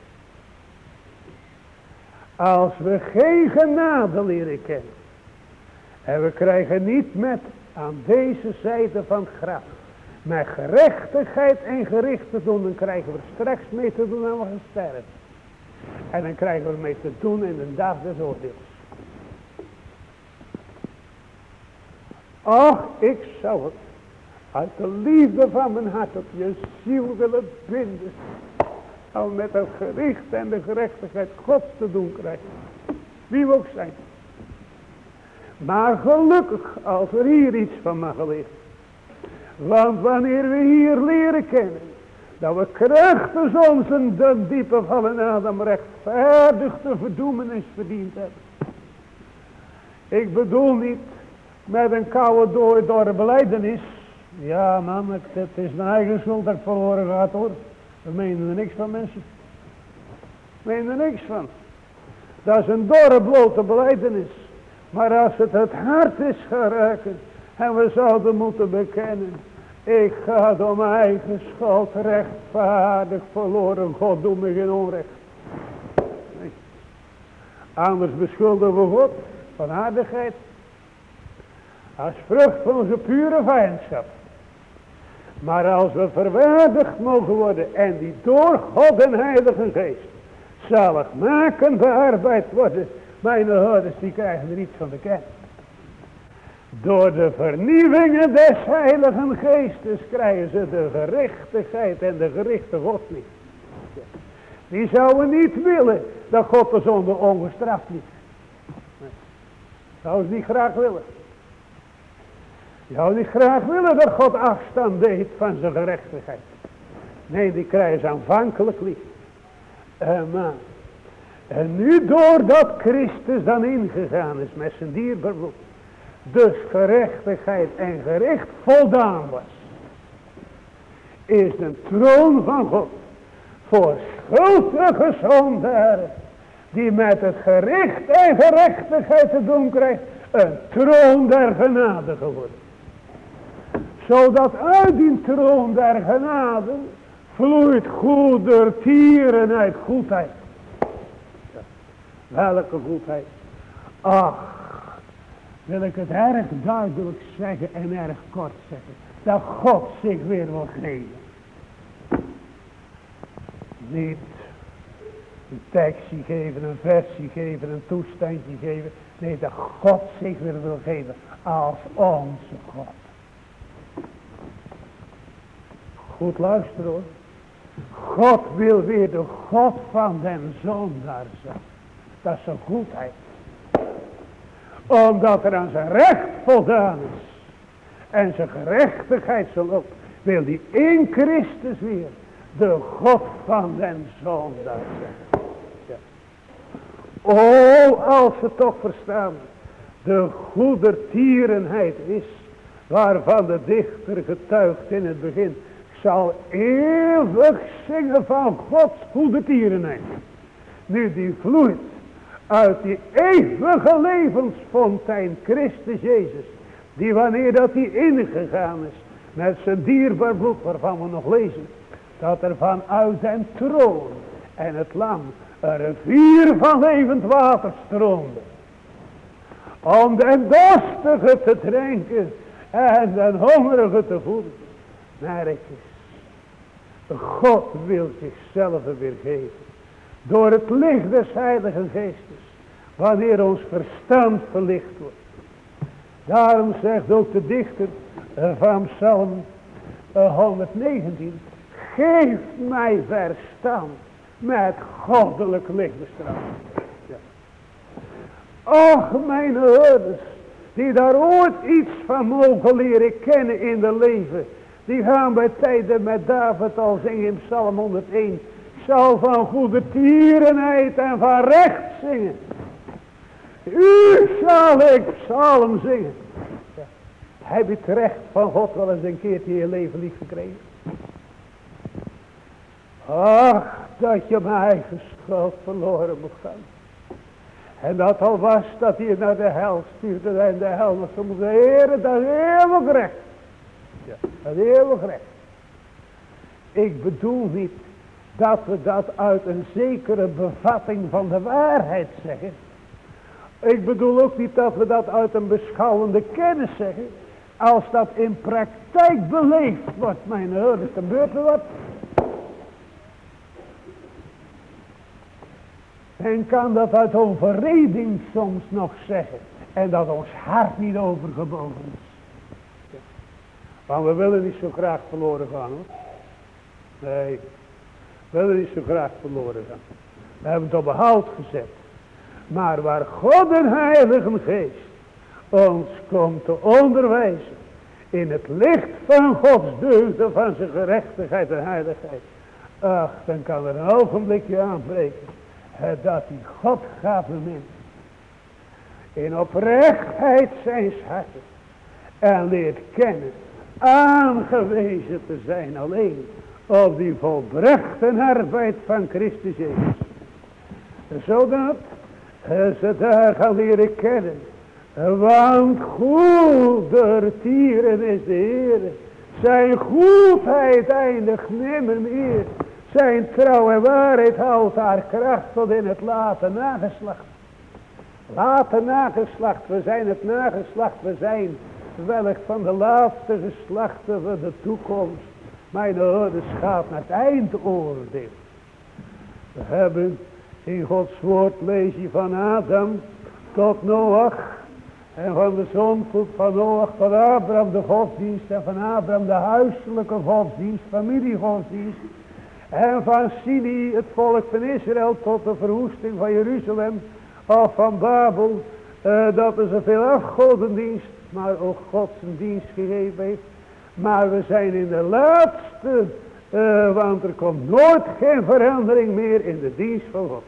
Als we geen genade leren kennen en we krijgen niet met aan deze zijde van het graf met gerechtigheid en gericht te doen, dan krijgen we er straks mee te doen en we gaan sterven. En dan krijgen we er mee te doen in de dag des oordeels. Och, ik zou het uit de liefde van mijn hart op je ziel willen binden. Al met het gericht en de gerechtigheid Gods te doen krijgen. Wie we ook zijn. Maar gelukkig als er hier iets van mag leren. Want wanneer we hier leren kennen, dat we krachtens onze de diepe vallen Adam rechtvaardig te verdoemenis verdiend hebben. Ik bedoel niet met een koude door door de belijdenis. Ja man, het, het is mijn eigen schuld dat ik verloren gaat hoor. We menen er niks van mensen. We menen er niks van. Dat is een dorre blote belijdenis. Maar als het het hart is geraken en we zouden moeten bekennen. Ik ga door mijn eigen schuld rechtvaardig verloren. God doet me geen onrecht. Nee. Anders beschuldigen we God van aardigheid. Als vrucht van onze pure vijandschap. Maar als we verwaardigd mogen worden en die door God en Heilige Geest zaligmakend bearbeid worden. Mijn hoorders die krijgen er iets van te kennen. Door de vernieuwingen des Heiligen Geestes krijgen ze de gerechtigheid en de gerichte God niet. Die zouden niet willen dat God de zonde ongestraft liet. Nee. Zouden ze niet graag willen. Die zouden niet graag willen dat God afstand deed van zijn gerechtigheid. Nee, die krijgen ze aanvankelijk lief. Uh, maar, en nu doordat Christus dan ingegaan is met zijn dierbaar bloed. Dus gerechtigheid en gericht voldaan was. Is de troon van God voor schuldige zondaren. Die met het gericht en gerechtigheid te doen krijgt. Een troon der genade geworden. Zodat uit die troon der genade vloeit goedertierenheid, goedheid. Welke goedheid? Ach, wil ik het erg duidelijk zeggen en erg kort zeggen. Dat God zich weer wil geven. Niet een tekstje geven, een versje geven, een toestandje geven. Nee, dat God zich weer wil geven als onze God. Goed luisteren hoor. God wil weer de God van den zondaar zijn. Dat is zijn goedheid. Omdat er aan zijn recht voldaan is. En zijn gerechtigheid zal op. Wil hij in Christus weer de God van den zondaar zijn. Ja. O, als ze toch verstaan. De goedertierenheid is. Waarvan de dichter getuigt in het begin. Zal eeuwig zingen van Gods goedertierenheid. Nu die vloeit uit die eeuwige levensfontein Christus Jezus. Die wanneer dat hij ingegaan is. Met zijn dierbaar bloed waarvan we nog lezen. Dat er vanuit zijn troon en het lam een rivier van levend water stroomde. Om den dorstige te drinken en den hongerige te voeden. Merk eens. God wil zichzelf weer geven. Door het licht des Heilige Geestes. Wanneer ons verstand verlicht wordt. Daarom zegt ook de dichter van Psalm honderdnegentien. Geef mij verstand met goddelijk licht bestraald. Ja. Och, mijn hoorders, die daar ooit iets van mogen leren kennen in de leven. Die gaan bij tijden met David al zingen in Psalm honderdéén. Zal van goedertierenheid en van recht zingen. U zal ik psalm zingen. Ja. Heb je het recht van God wel eens een keertje in je leven lief gekregen? Ach, dat je mijn eigen schuld verloren moet gaan. En dat al was dat hij naar de hel stuurde en de hel nog zo moet de Heere, dat is eeuwig recht. Ja, dat is eeuwig recht. Ik bedoel niet dat we dat uit een zekere bevatting van de waarheid zeggen. Ik bedoel ook niet dat we dat uit een beschouwende kennis zeggen. Als dat in praktijk beleefd wordt, mijn hoorders, dan gebeurt er wat. En kan dat uit overreding soms nog zeggen. En dat ons hart niet overgebogen is. Ja. Want we willen niet zo graag verloren gaan hoor. Nee, we willen niet zo graag verloren gaan. We hebben het op behoud gezet. Maar waar God en Heilige Geest ons komt te onderwijzen. In het licht van Gods deugden, van zijn gerechtigheid en heiligheid. Ach, dan kan er een ogenblikje aanbreken. Dat hij God gaat beminnen. In oprechtheid zijn harten. En leert kennen. Aangewezen te zijn alleen. Op die volbrachte arbeid van Christus Jezus. Zodat ze daar gaan leren kennen. Want goedertieren is de Heer. Zijn goedheid eindigt nimmer meer. Zijn trouw en waarheid houdt haar kracht tot in het late nageslacht. Late nageslacht, we zijn het nageslacht, we zijn welk van de laatste geslachten van de toekomst. Mijn ouders gaat naar het eindoordeel. We hebben in Gods woord lees je van Adam tot Noach. En van de zonvloed van Noach van Abraham de godsdienst. En van Abraham de huiselijke godsdienst, familiegodsdienst. En van Sinai, het volk van Israël, tot de verwoesting van Jeruzalem. Of van Babel, uh, dat er zoveel afgodendienst, maar ook God zijn dienst gegeven heeft. Maar we zijn in de laatste, uh, want er komt nooit geen verandering meer in de dienst van God.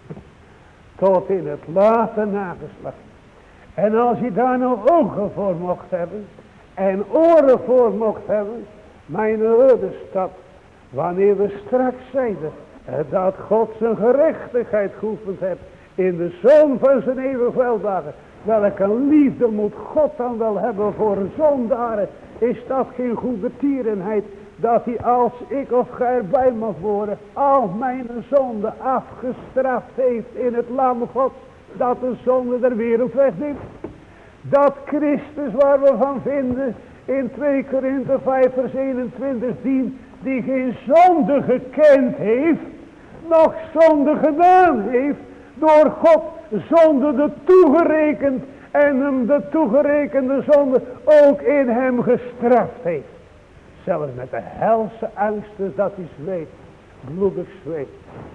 Tot in het late nageslacht. En als je daar nou ogen voor mocht hebben, en oren voor mocht hebben, mijn ouders, dat wanneer we straks zeiden, dat God zijn gerechtigheid geoefend heeft, in de zoon van zijn eeuwig weldagen. Welke liefde moet God dan wel hebben voor zondaren? Is dat geen goedertierenheid? Dat hij als ik of gij erbij mag worden, al mijn zonden afgestraft heeft in het lam Gods. Dat de zonde der wereld wegneemt. Dat Christus waar we van vinden in twee Korinthe vijf vers eenentwintig dient. Die geen zonde gekend heeft. Nog zonde gedaan heeft. Door God zonde de toegerekend. En hem de toegerekende zonde ook in hem gestraft heeft. Zelfs met de helse angsten dat hij zweet. Bloedig zweet.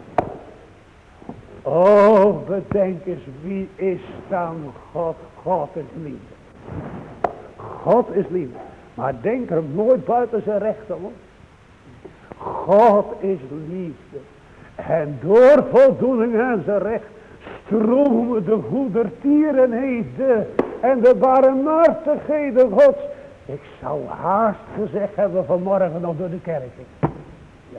Oh, bedenk eens, wie is dan God? God is liefde. God is liefde. Maar denk er nooit buiten zijn rechten om. God is liefde. En door voldoening aan zijn recht stromen de goedertierenheden en de barmhartigheden Gods. Ik zou haast gezegd hebben vanmorgen nog door de kerk. Ja.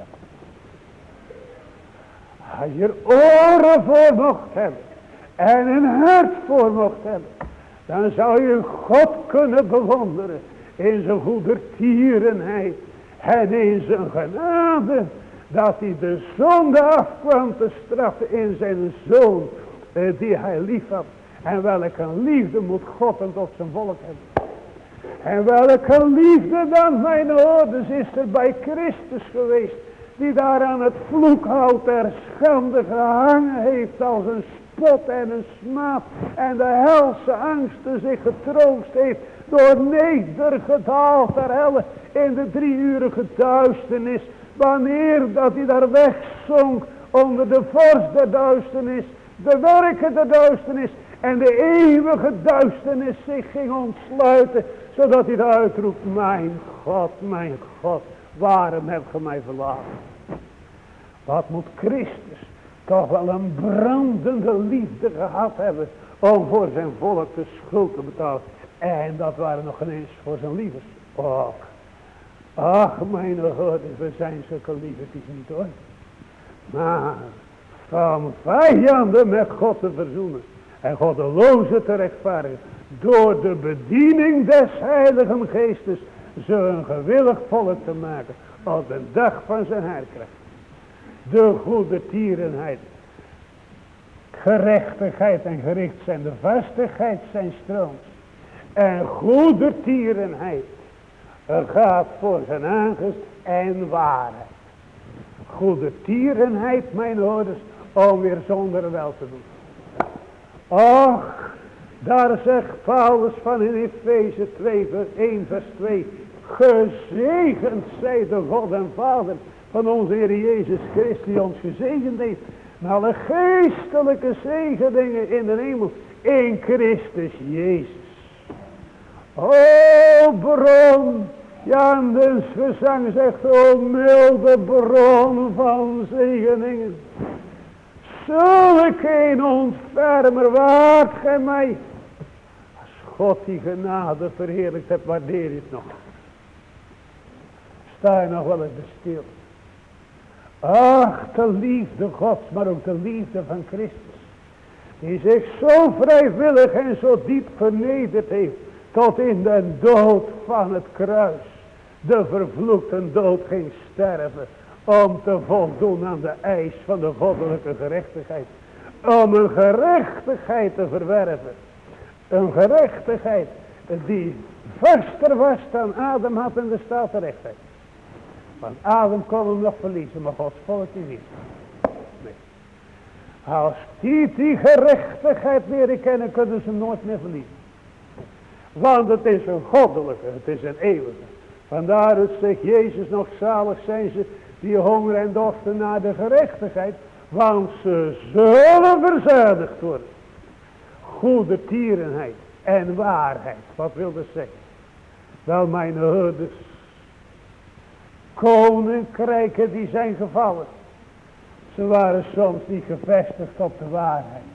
Als je er oren voor mocht hebben en een hart voor mocht hebben, dan zou je God kunnen bewonderen in zijn goedertierenheid en in zijn genade, dat hij de zonde afkwam te straffen in zijn zoon, eh, die hij lief had. En welke liefde moet God en tot zijn volk hebben. En welke liefde dan, mijn ouders, is er bij Christus geweest, die daar aan het vloekhout der schande gehangen heeft als een spot en een smaad, en de helse angsten zich getroost heeft door nedergedaald ter helle in de drieurige duisternis, wanneer dat hij daar wegzonk onder de vorst der duisternis, de werken der duisternis en de eeuwige duisternis zich ging ontsluiten, zodat hij uitroept: mijn God, mijn God, waarom hebt ge mij verlaten? Wat moet Christus toch wel een brandende liefde gehad hebben om voor zijn volk de schuld te betalen. En dat waren nog ineens voor zijn liefdes. Och, ach mijn God, we zijn zulke lievertjes niet hoor. Maar van vijanden met God te verzoenen en goddelozen te rechtvaardigen, door de bediening des Heiligen Geestes ze een gewillig volk te maken op de dag van zijn heilkracht. De goedertierenheid, gerechtigheid en gericht zijn de vastigheid zijn strooms. En goedertierenheid gaat voor zijn aangezicht en waarheid. Goedertierenheid, mijn hoorders, om weer zonder wel te doen. Och, daar zegt Paulus van in Efeze twee, vers één, vers twee. Gezegend zij de God en Vader van onze Heer Jezus Christus, die ons gezegend heeft met alle geestelijke zegeningen in de hemel in Christus Jezus. O bron, Jandens gezang zegt, o milde bron van zegeningen, zulk een ontfermer waart gij mij. Als God die genade verheerlijkt hebt, waardeer je het nog. Sta je nog wel eens stil. Ach, de liefde Gods, maar ook de liefde van Christus, die zich zo vrijwillig en zo diep vernederd heeft, tot in de dood van het kruis, de vervloekte dood ging sterven, om te voldoen aan de eis van de goddelijke gerechtigheid, om een gerechtigheid te verwerven, een gerechtigheid die vaster was dan Adam had in de staat der rechtheid. Want Adam kon hem nog verliezen, maar Gods volk niet. Nee. Als die die gerechtigheid leren kennen, kunnen ze hem nooit meer verliezen. Want het is een goddelijke, het is een eeuwige. Vandaar het zegt Jezus nog, zalig zijn ze die honger en dorsten naar de gerechtigheid, want ze zullen verzadigd worden. Goedertierenheid en waarheid, wat wil dat zeggen? Wel, mijn herders, koninkrijken die zijn gevallen, ze waren soms niet gevestigd op de waarheid.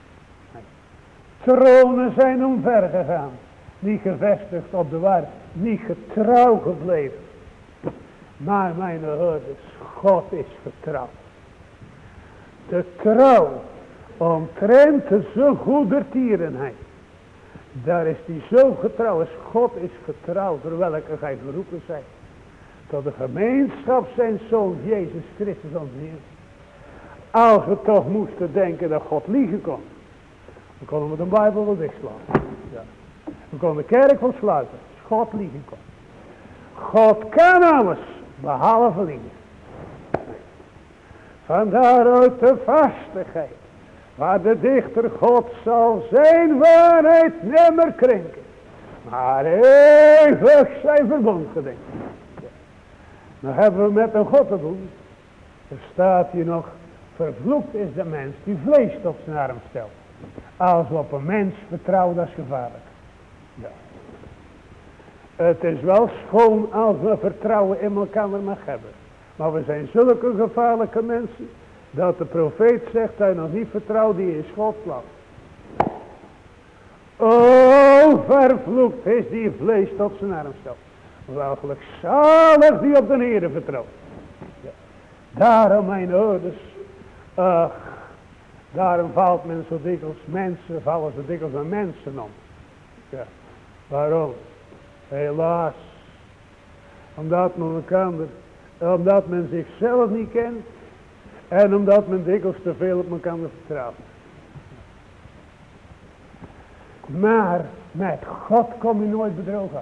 Tronen zijn omver gegaan, niet gevestigd op de waarheid, niet getrouw gebleven. Maar mijn herders, God is getrouw. De trouw omtrent zijn goedertierenheid, daar is hij zo getrouw. Als God is getrouw, door welke gij geroepen zijt, tot de gemeenschap zijn zoon Jezus Christus onze Heer. Als we toch moesten denken dat God liegen kon, dan konden we de Bijbel wel dichtslaan. Ja. We konden de kerk wel sluiten, als God liegen kon. God kan alles, behalve liegen. Vandaar ook de vastigheid, waar de dichter God zal zijn waarheid nimmer krenken, maar eeuwig zijn verbond gedenken. Nou hebben we met een God te doen. Er staat hier nog, vervloekt is de mens die vlees tot zijn arm stelt. Als we op een mens vertrouwen, dat is gevaarlijk. Ja. Het is wel schoon als we vertrouwen in elkaar mag hebben. Maar we zijn zulke gevaarlijke mensen, dat de profeet zegt, dat je nog niet vertrouwt, die is Gods plan. O, vervloekt is die vlees tot zijn arm stelt. Welgelijk zalig die op de Heere vertrouwt. Ja. Daarom mijn ouders, ach, daarom valt men zo dikwijls mensen, vallen zo dikwijls aan mensen om. Ja. Waarom? Helaas. Omdat men elkaar, omdat men zichzelf niet kent. En omdat men dikwijls te veel op elkaar vertrouwt. Maar met God kom je nooit bedrogen.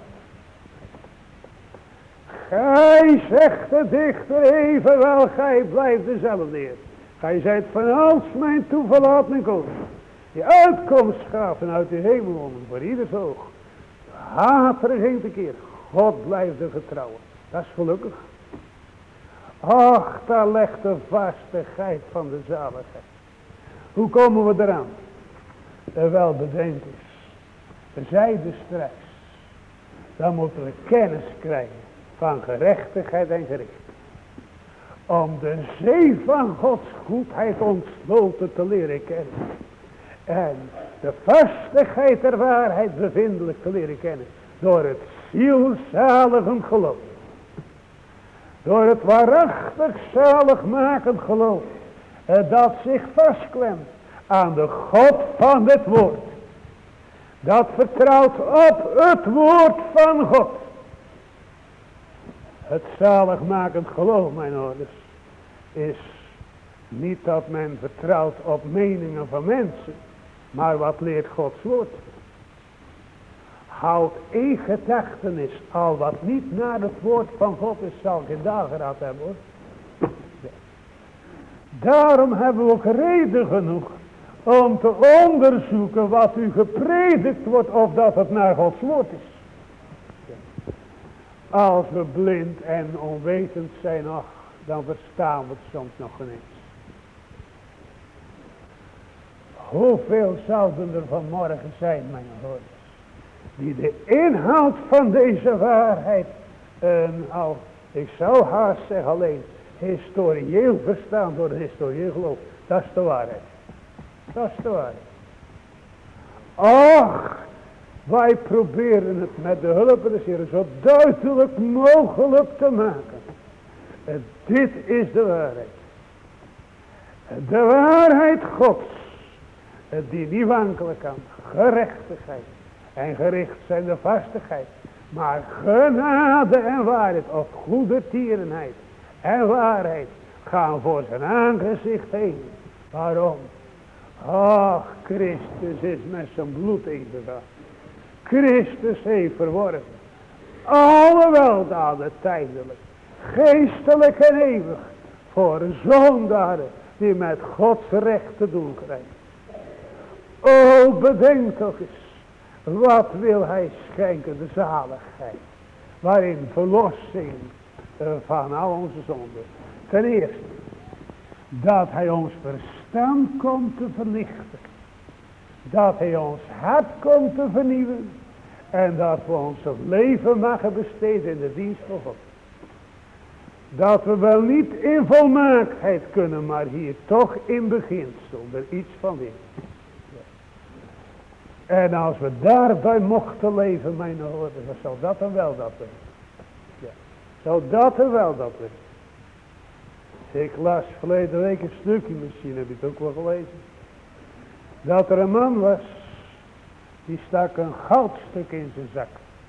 Gij zegt de dichter evenwel, gij blijft dezelfde Heer. Gij zijt van als mijn toeverlaat mijn koning. Die uitkomst gaven uit de hemel om voor ieders oog. Haat er geen te keer. God blijft de getrouwe. Dat is gelukkig. Ach, daar legt de vastigheid van de zaligheid. Hoe komen we eraan? Er wel bedenk is. We zeiden straks. Dan moeten we kennis krijgen van gerechtigheid en gericht. Om de zee van Gods goedheid ontsloten te leren kennen. En de vastigheid der waarheid bevindelijk te leren kennen. Door het zielzaligend geloof. Door het waarachtig zaligmakend geloof. Dat zich vastklemt aan de God van het woord. Dat vertrouwt op het woord van God. Het zaligmakend geloof, mijn ouders, is niet dat men vertrouwt op meningen van mensen, maar wat leert Gods woord. Houd in gedachtenis al wat niet naar het woord van God is, zal geen dageraad hebben hoor. Ja. Daarom hebben we ook reden genoeg om te onderzoeken wat u gepredikt wordt of dat het naar Gods woord is. Als we blind en onwetend zijn, ach, dan verstaan we het soms nog geen eens. Hoeveel zouden er vanmorgen zijn, mijn hoorders, die de inhoud van deze waarheid, en al, ik zou haast zeggen alleen, historieel verstaan door het historieel geloof. Dat is de waarheid. Dat is de waarheid. Ach, wij proberen het met de hulp des Heeren zo duidelijk mogelijk te maken. En dit is de waarheid. De waarheid Gods, die niet wankelen kan. Gerechtigheid en gericht zijn de vastigheid. Maar genade en waarheid, of goede tierenheid en waarheid, gaan voor zijn aangezicht heen. Waarom? Ach, Christus is met zijn bloed ingegaan. Christus heeft verworven alle weldaden tijdelijk, geestelijk en eeuwig, voor zondaren die met Gods recht te doen krijgen. O, bedenk toch eens, wat wil hij schenken, de zaligheid, waarin verlossing uh, van al onze zonden. Ten eerste, dat hij ons verstand komt te verlichten. Dat hij ons hart komt te vernieuwen. En dat we ons leven mogen besteden in de dienst van God. Dat we wel niet in volmaaktheid kunnen, maar hier toch in beginsel er iets van winnen. En als we daarbij mochten leven, mijn hoorders, dan zou dat dan wel dat zijn. Ja. Zou dat dan wel dat zijn. Ik las verleden week een stukje, misschien heb je het ook wel gelezen. Dat er een man was, die stak een goudstuk in zijn zak.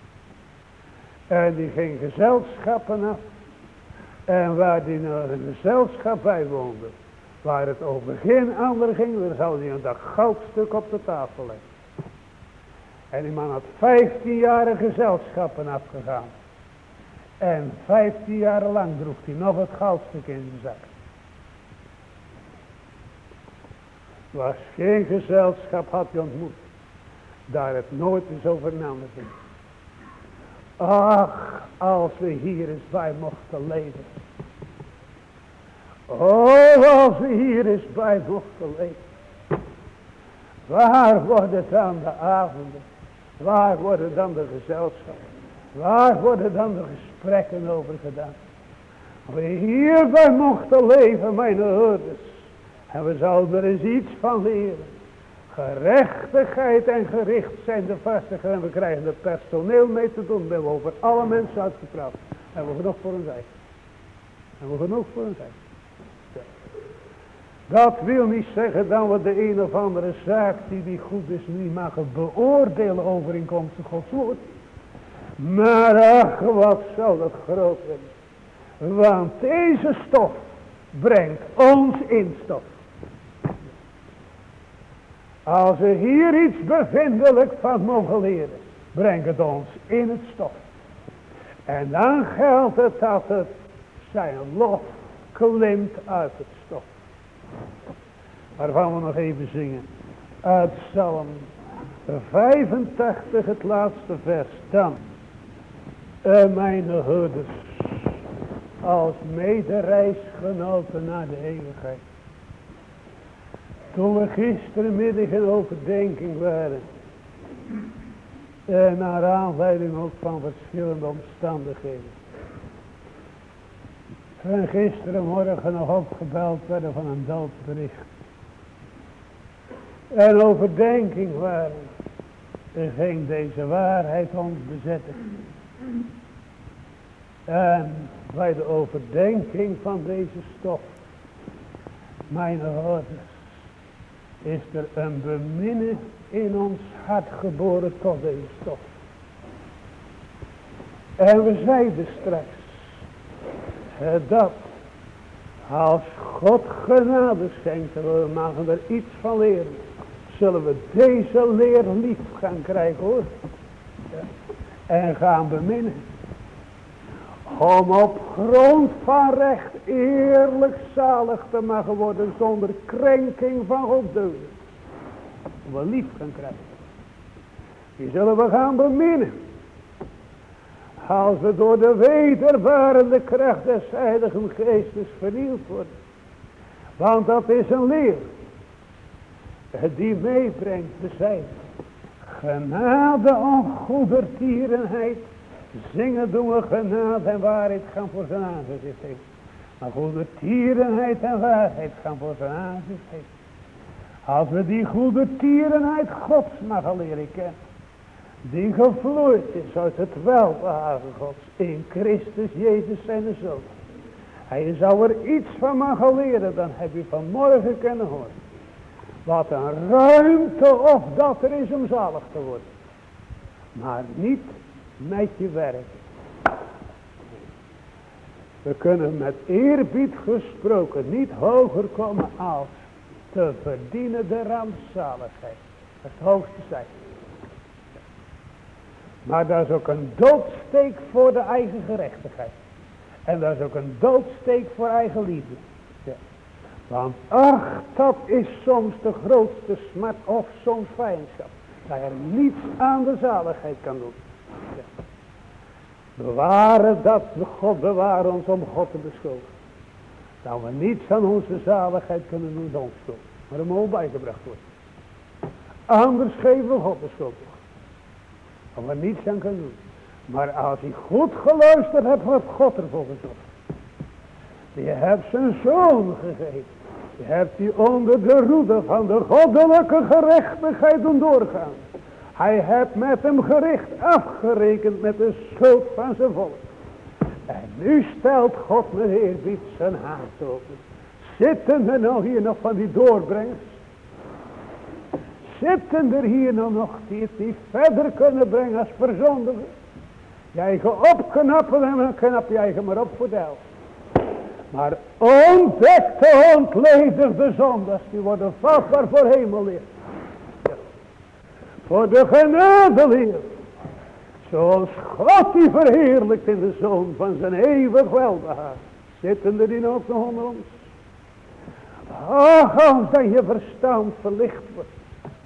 En die ging gezelschappen af. En waar die naar een gezelschap bijwoonde, waar het over geen ander ging, dan zou hij dat goudstuk op de tafel leggen. En die man had vijftien jaren gezelschappen afgegaan. En vijftien jaar lang droeg hij nog het goudstuk in zijn zak. Was geen gezelschap had hij ontmoet, daar het nooit eens over een ander ging. Ach, als we hier eens bij mochten leven. Oh, als we hier eens bij mochten leven. Waar worden dan de avonden? Waar worden dan de gezelschap? Waar worden dan de gesprekken over gedaan? Als we hierbij mochten leven, mijn hoorders. En we zouden er eens iets van leren. Gerechtigheid en gericht zijn de vastigen. En we krijgen er personeel mee te doen. We hebben over alle mensen uitgepraat. En we genoeg voor ons eigen. En we genoeg voor ons eigen. Dat wil niet zeggen dat we de een of andere zaak die die goed is niet mogen beoordelen overeenkomstig Gods woord. Maar ach, wat zou dat groot zijn. Want deze stof brengt ons in stof. Als we hier iets bevindelijk van mogen leren, brengt het ons in het stof. En dan geldt het dat het zijn lof klimt uit het stof. Waarvan we nog even zingen. Uit Psalm vijfentachtig, het laatste vers. Dan, uh, mijn hoeders, als medereisgenoten naar de eeuwigheid. Toen we gisterenmiddag in overdenking waren. En naar aanleiding ook van verschillende omstandigheden. En gisterenmorgen nog opgebeld werden van een doodsbericht. En overdenking waren. En ging deze waarheid ons bezetten. En bij de overdenking van deze stof. Mijn hoorders. Is er een beminnen in ons hart geboren tot deze stof. En we zeiden straks. Dat als God genade schenkt en we mogen er iets van leren, zullen we deze leer lief gaan krijgen hoor. Ja. En gaan beminnen. Om op grond van recht eerlijk zalig te mogen worden zonder krenking van Gods deugden. Om we lief gaan krijgen. Die zullen we gaan beminnen. Als we door de wedervarende kracht des Heiligen Geestes vernieuwd worden. Want dat is een leer. Die meebrengt de zijde. Genade en goedertierenheid. Zingen doen we genade en waarheid gaan voor zijn aangezicht heen. Maar goedertierenheid en waarheid gaan voor zijn aangezicht heen. Als we die goedertierenheid Gods mogen leren kennen. Die gevloeid is uit het welbehagen Gods in Christus Jezus zijn Zoon. En je zou er iets van mogen leren, dan heb je vanmorgen kunnen horen. Wat een ruimte of dat er is om zalig te worden. Maar niet met je werk. We kunnen met eerbied gesproken niet hoger komen als te verdienen de rampzaligheid. Dat is het hoogste zijn. Maar dat is ook een doodsteek voor de eigen gerechtigheid. En dat is ook een doodsteek voor eigen liefde. Ja. Want ach, dat is soms de grootste smart of soms vijandschap. Dat je niets aan de zaligheid kan doen. Ja. Bewaren dat we God bewaren ons om God te beschuldigen. Dat we niets aan onze zaligheid kunnen doen dan schuld. Maar er moet bijgebracht worden. Anders geven we God de schuld. Waar we niets aan kunnen doen. Maar als je goed geluisterd hebt wat God ervoor gezorgd. Je hebt zijn zoon gegeven. Je hebt die onder de roede van de goddelijke gerechtigheid doen doorgaan. Hij heeft met hem gericht afgerekend met de schuld van zijn volk. En nu stelt God met eerbied zijn hart open. Zitten er nou hier nog van die doorbrengers? Zitten er hier nou nog die het niet verder kunnen brengen als verzondigen? Jij gaat opknappen en dan knap jij maar op voor de helft. Maar ontdekte, ontledigde zondags, die worden vatbaar voor hemelleer. Ja. Voor de genadeleer. Zoals God die verheerlijkt in de zoon van zijn eeuwig welbehagen. Zitten er die ook nog onder ons? Ach, als dat je verstand verlicht wordt.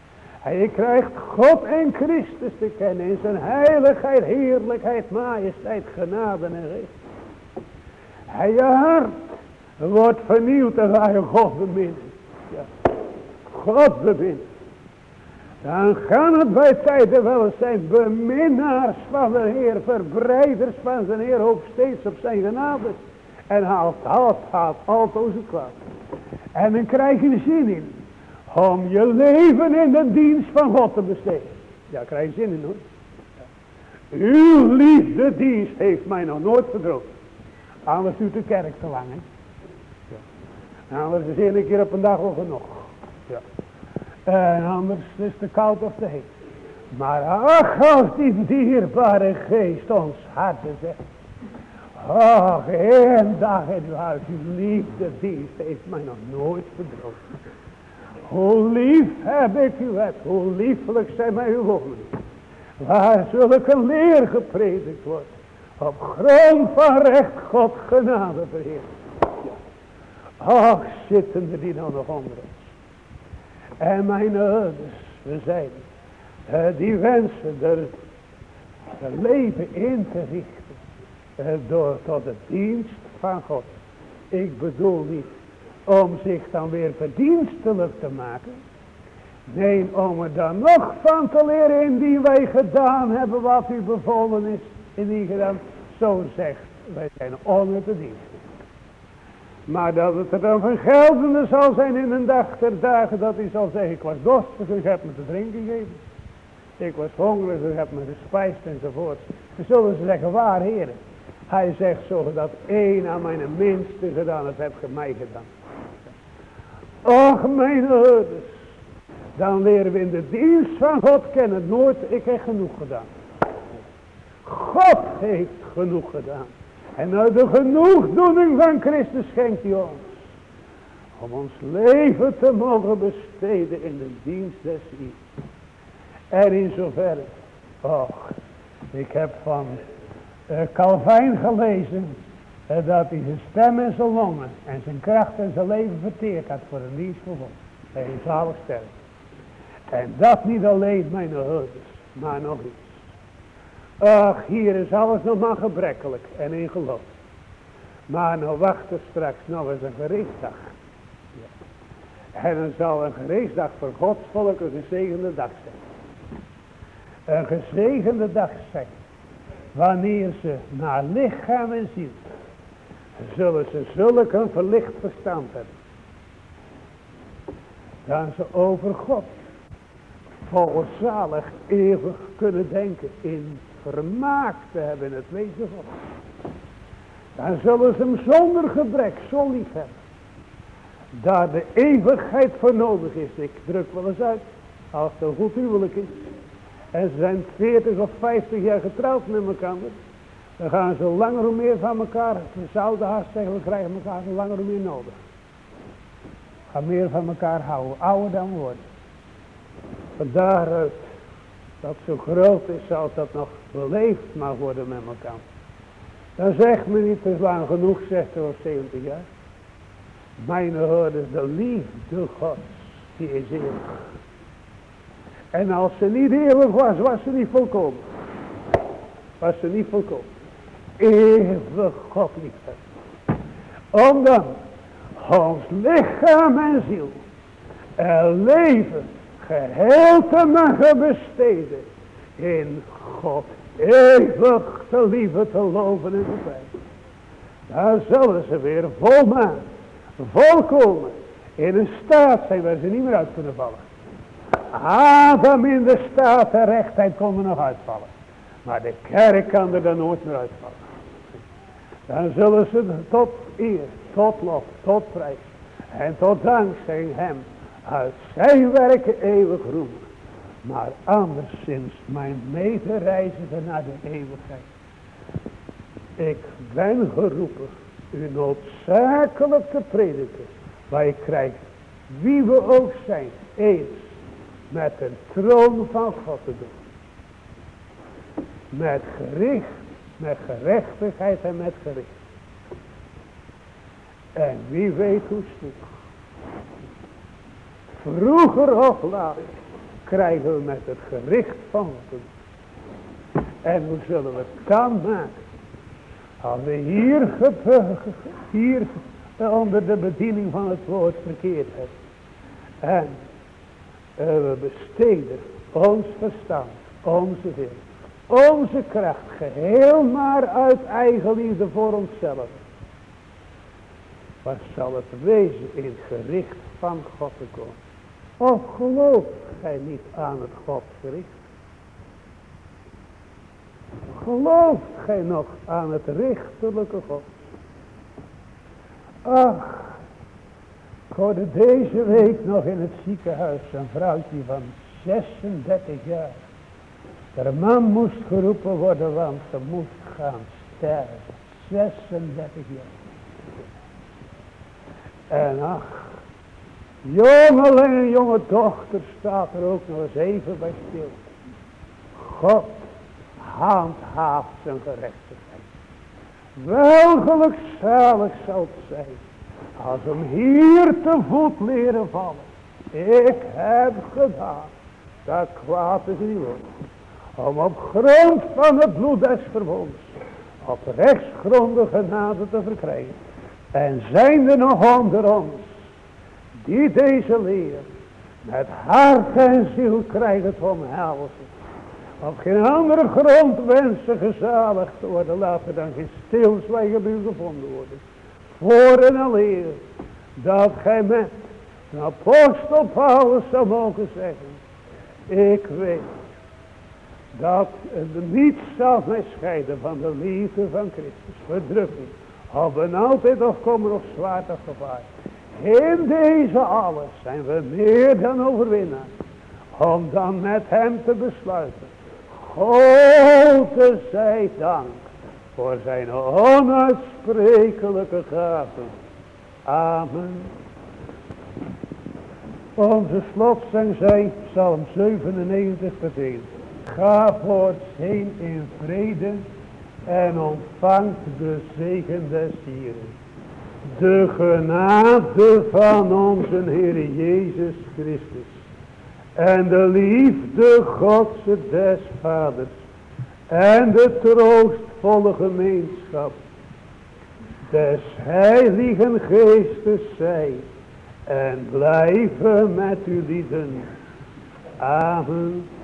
Hij krijgt God en Christus te kennen in zijn heiligheid, heerlijkheid, majesteit, genade en recht. Hij je hart wordt vernieuwd en ga je God beminnen. Ja. God beminnen. Dan gaan het bij tijden wel eens zijn beminnaars van de Heer, verbreiders van zijn Heer, hoop steeds op zijn genade. En haalt, haalt, haalt, altoos het kwaad. En dan krijg je er zin in om je leven in de dienst van God te besteden. Ja, krijg je zin in hoor. Ja. Uw liefde dienst heeft mij nog nooit verdroogd. Anders duurt de kerk te lang, hè. Ja. Anders is één keer op een dag al genoeg. Ja. En anders is het te koud of te heet. Maar ach, als die dierbare geest ons harten zegt. Ach, één dag in uw huis, uw liefde dienst heeft mij nog nooit verdroogd. Hoe lief heb ik u heb, hoe liefelijk zijn mij uw woorden. Waar zulke leer gepredikt wordt. Op grond van recht God genade verheer. Ach, zitten er die nou nog onder ons. En mijn ouders, we zijn, uh, die wensen er het leven in te richten. Uh, door tot de dienst van God. Ik bedoel niet om zich dan weer verdienstelijk te maken. Nee, om er dan nog van te leren indien wij gedaan hebben wat u bevolen is. Indien gedaan, zo zegt, wij zijn onder de dienst. Maar dat het er dan vergeldende zal zijn in een dag ter dagen, dat hij zal zeggen, ik was dorstig, u hebt me te drinken gegeven. Ik was hongerig, u hebt me gespijsd enzovoort. Dan zullen ze zeggen, waar heren? Hij zegt zo, dat één aan mijn minste gedaan, het hebt ge mij gedaan. Och, mijn ouders, dan leren we in de dienst van God kennen, nooit, ik heb genoeg gedaan. God heeft genoeg gedaan. En uit de genoegdoening van Christus schenkt hij ons. Om ons leven te mogen besteden in de dienst des Iers. En in zoverre. Och, ik heb van uh, Calvijn gelezen. Uh, dat hij zijn stem en zijn longen. En zijn kracht en zijn leven verteerd had voor een dienst voor God. Hij is zalig sterk. En dat niet alleen mijn ouders. Maar nog iets. Ach, hier is alles nog maar gebrekkelijk en in geloof. Maar nou wacht er straks nog eens een gereesdag. Ja. En dan zal een gereesdag voor Gods volk een gezegende dag zijn. Een gezegende dag zijn. Wanneer ze naar lichaam en ziel, zullen ze zulk een verlicht verstand hebben. Dan ze over God volzalig eeuwig kunnen denken in vermaak te hebben in het wezen God. Dan zullen ze hem zonder gebrek zo lief hebben. Daar de eeuwigheid voor nodig is. Ik druk wel eens uit. Als het een goed huwelijk is. En ze zijn veertig of vijftig jaar getrouwd met elkaar. Dan gaan ze langer hoe meer van elkaar. We zouden haast zeggen, we krijgen elkaar langer hoe meer nodig. Gaan meer van elkaar houden. Ouder dan worden. Van daaruit. Dat zo groot is als dat nog beleefd mag worden met elkaar. Dan zegt men niet te lang genoeg, zestig of zeventig jaar. Mijn hoorders, de liefde Gods, die is eeuwig. En als ze niet eeuwig was, was ze niet volkomen. Was ze niet volkomen. Eeuwig God liefde. Om dan ons lichaam en ziel en leven geheel te mogen besteden in God eeuwig te lieve te loven en te prijzen. Daar zullen ze weer volmaakt, volkomen in een staat zijn waar ze niet meer uit kunnen vallen. Adam in de staat der rechtheid kon er nog uitvallen. Maar de kerk kan er dan nooit meer uitvallen. Dan zullen ze tot eer, tot lof, tot prijs en tot dankzij hem uit zijn werken eeuwig roemen. Maar anderszins mijn medereiziger naar de eeuwigheid. Ik ben geroepen u noodzakelijk te prediken. Wij krijgen, wie we ook zijn, eens met een troon van God te doen. Met gericht, met gerechtigheid en met gericht. En wie weet hoe stuk. Vroeger of later krijgen we met het gericht van God. En hoe zullen we het dan maken? Als we hier, hier onder de bediening van het woord verkeerd hebben. En we besteden ons verstand, onze wil, onze kracht geheel maar uit eigen liefde voor onszelf. Wat zal het wezen in het gericht van God te komen? Of gelooft gij niet aan het Godsgericht? Gelooft gij nog aan het rechterlijke God? Ach, ik hoorde deze week nog in het ziekenhuis een vrouwtje van zesendertig jaar. De man moest geroepen worden, want ze moest gaan sterven. zesendertig jaar. En ach, jongeling en jonge dochter staat er ook nog eens even bij stil. God handhaaft zijn gerechtigheid. Wel gelukzalig zal het zijn, als hem hier te voet leren vallen. Ik heb gedaan, dat kwaad is niet wordt, om op grond van het bloed des verbonds, op rechtsgronden genade te verkrijgen. En zijn er nog onder ons, die deze leer met hart en ziel krijgen te omhelzen. Op geen andere grond wensen gezaligd te worden, laten dan geen stilzwijgen bij u gevonden worden. Voor en alleen dat gij met de apostel Paulus zou mogen zeggen, ik weet dat het niets zal mij scheiden van de liefde van Christus, verdrukking, of een altijd of kommer of zwaard of gevaar. In deze alles zijn we meer dan overwinnaar, om dan met hem te besluiten. Grote zij dank voor zijn onuitsprekelijke gaven. Amen. Onze slotzang zij, Psalm zevenennegentig vers één. Ga voorts heen in vrede en ontvangt de zegen des Hieren. De genade van onze Heer Jezus Christus en de liefde Gods des Vaders en de troostvolle gemeenschap des Heiligen Geestes zij en blijven met u lieden. Amen.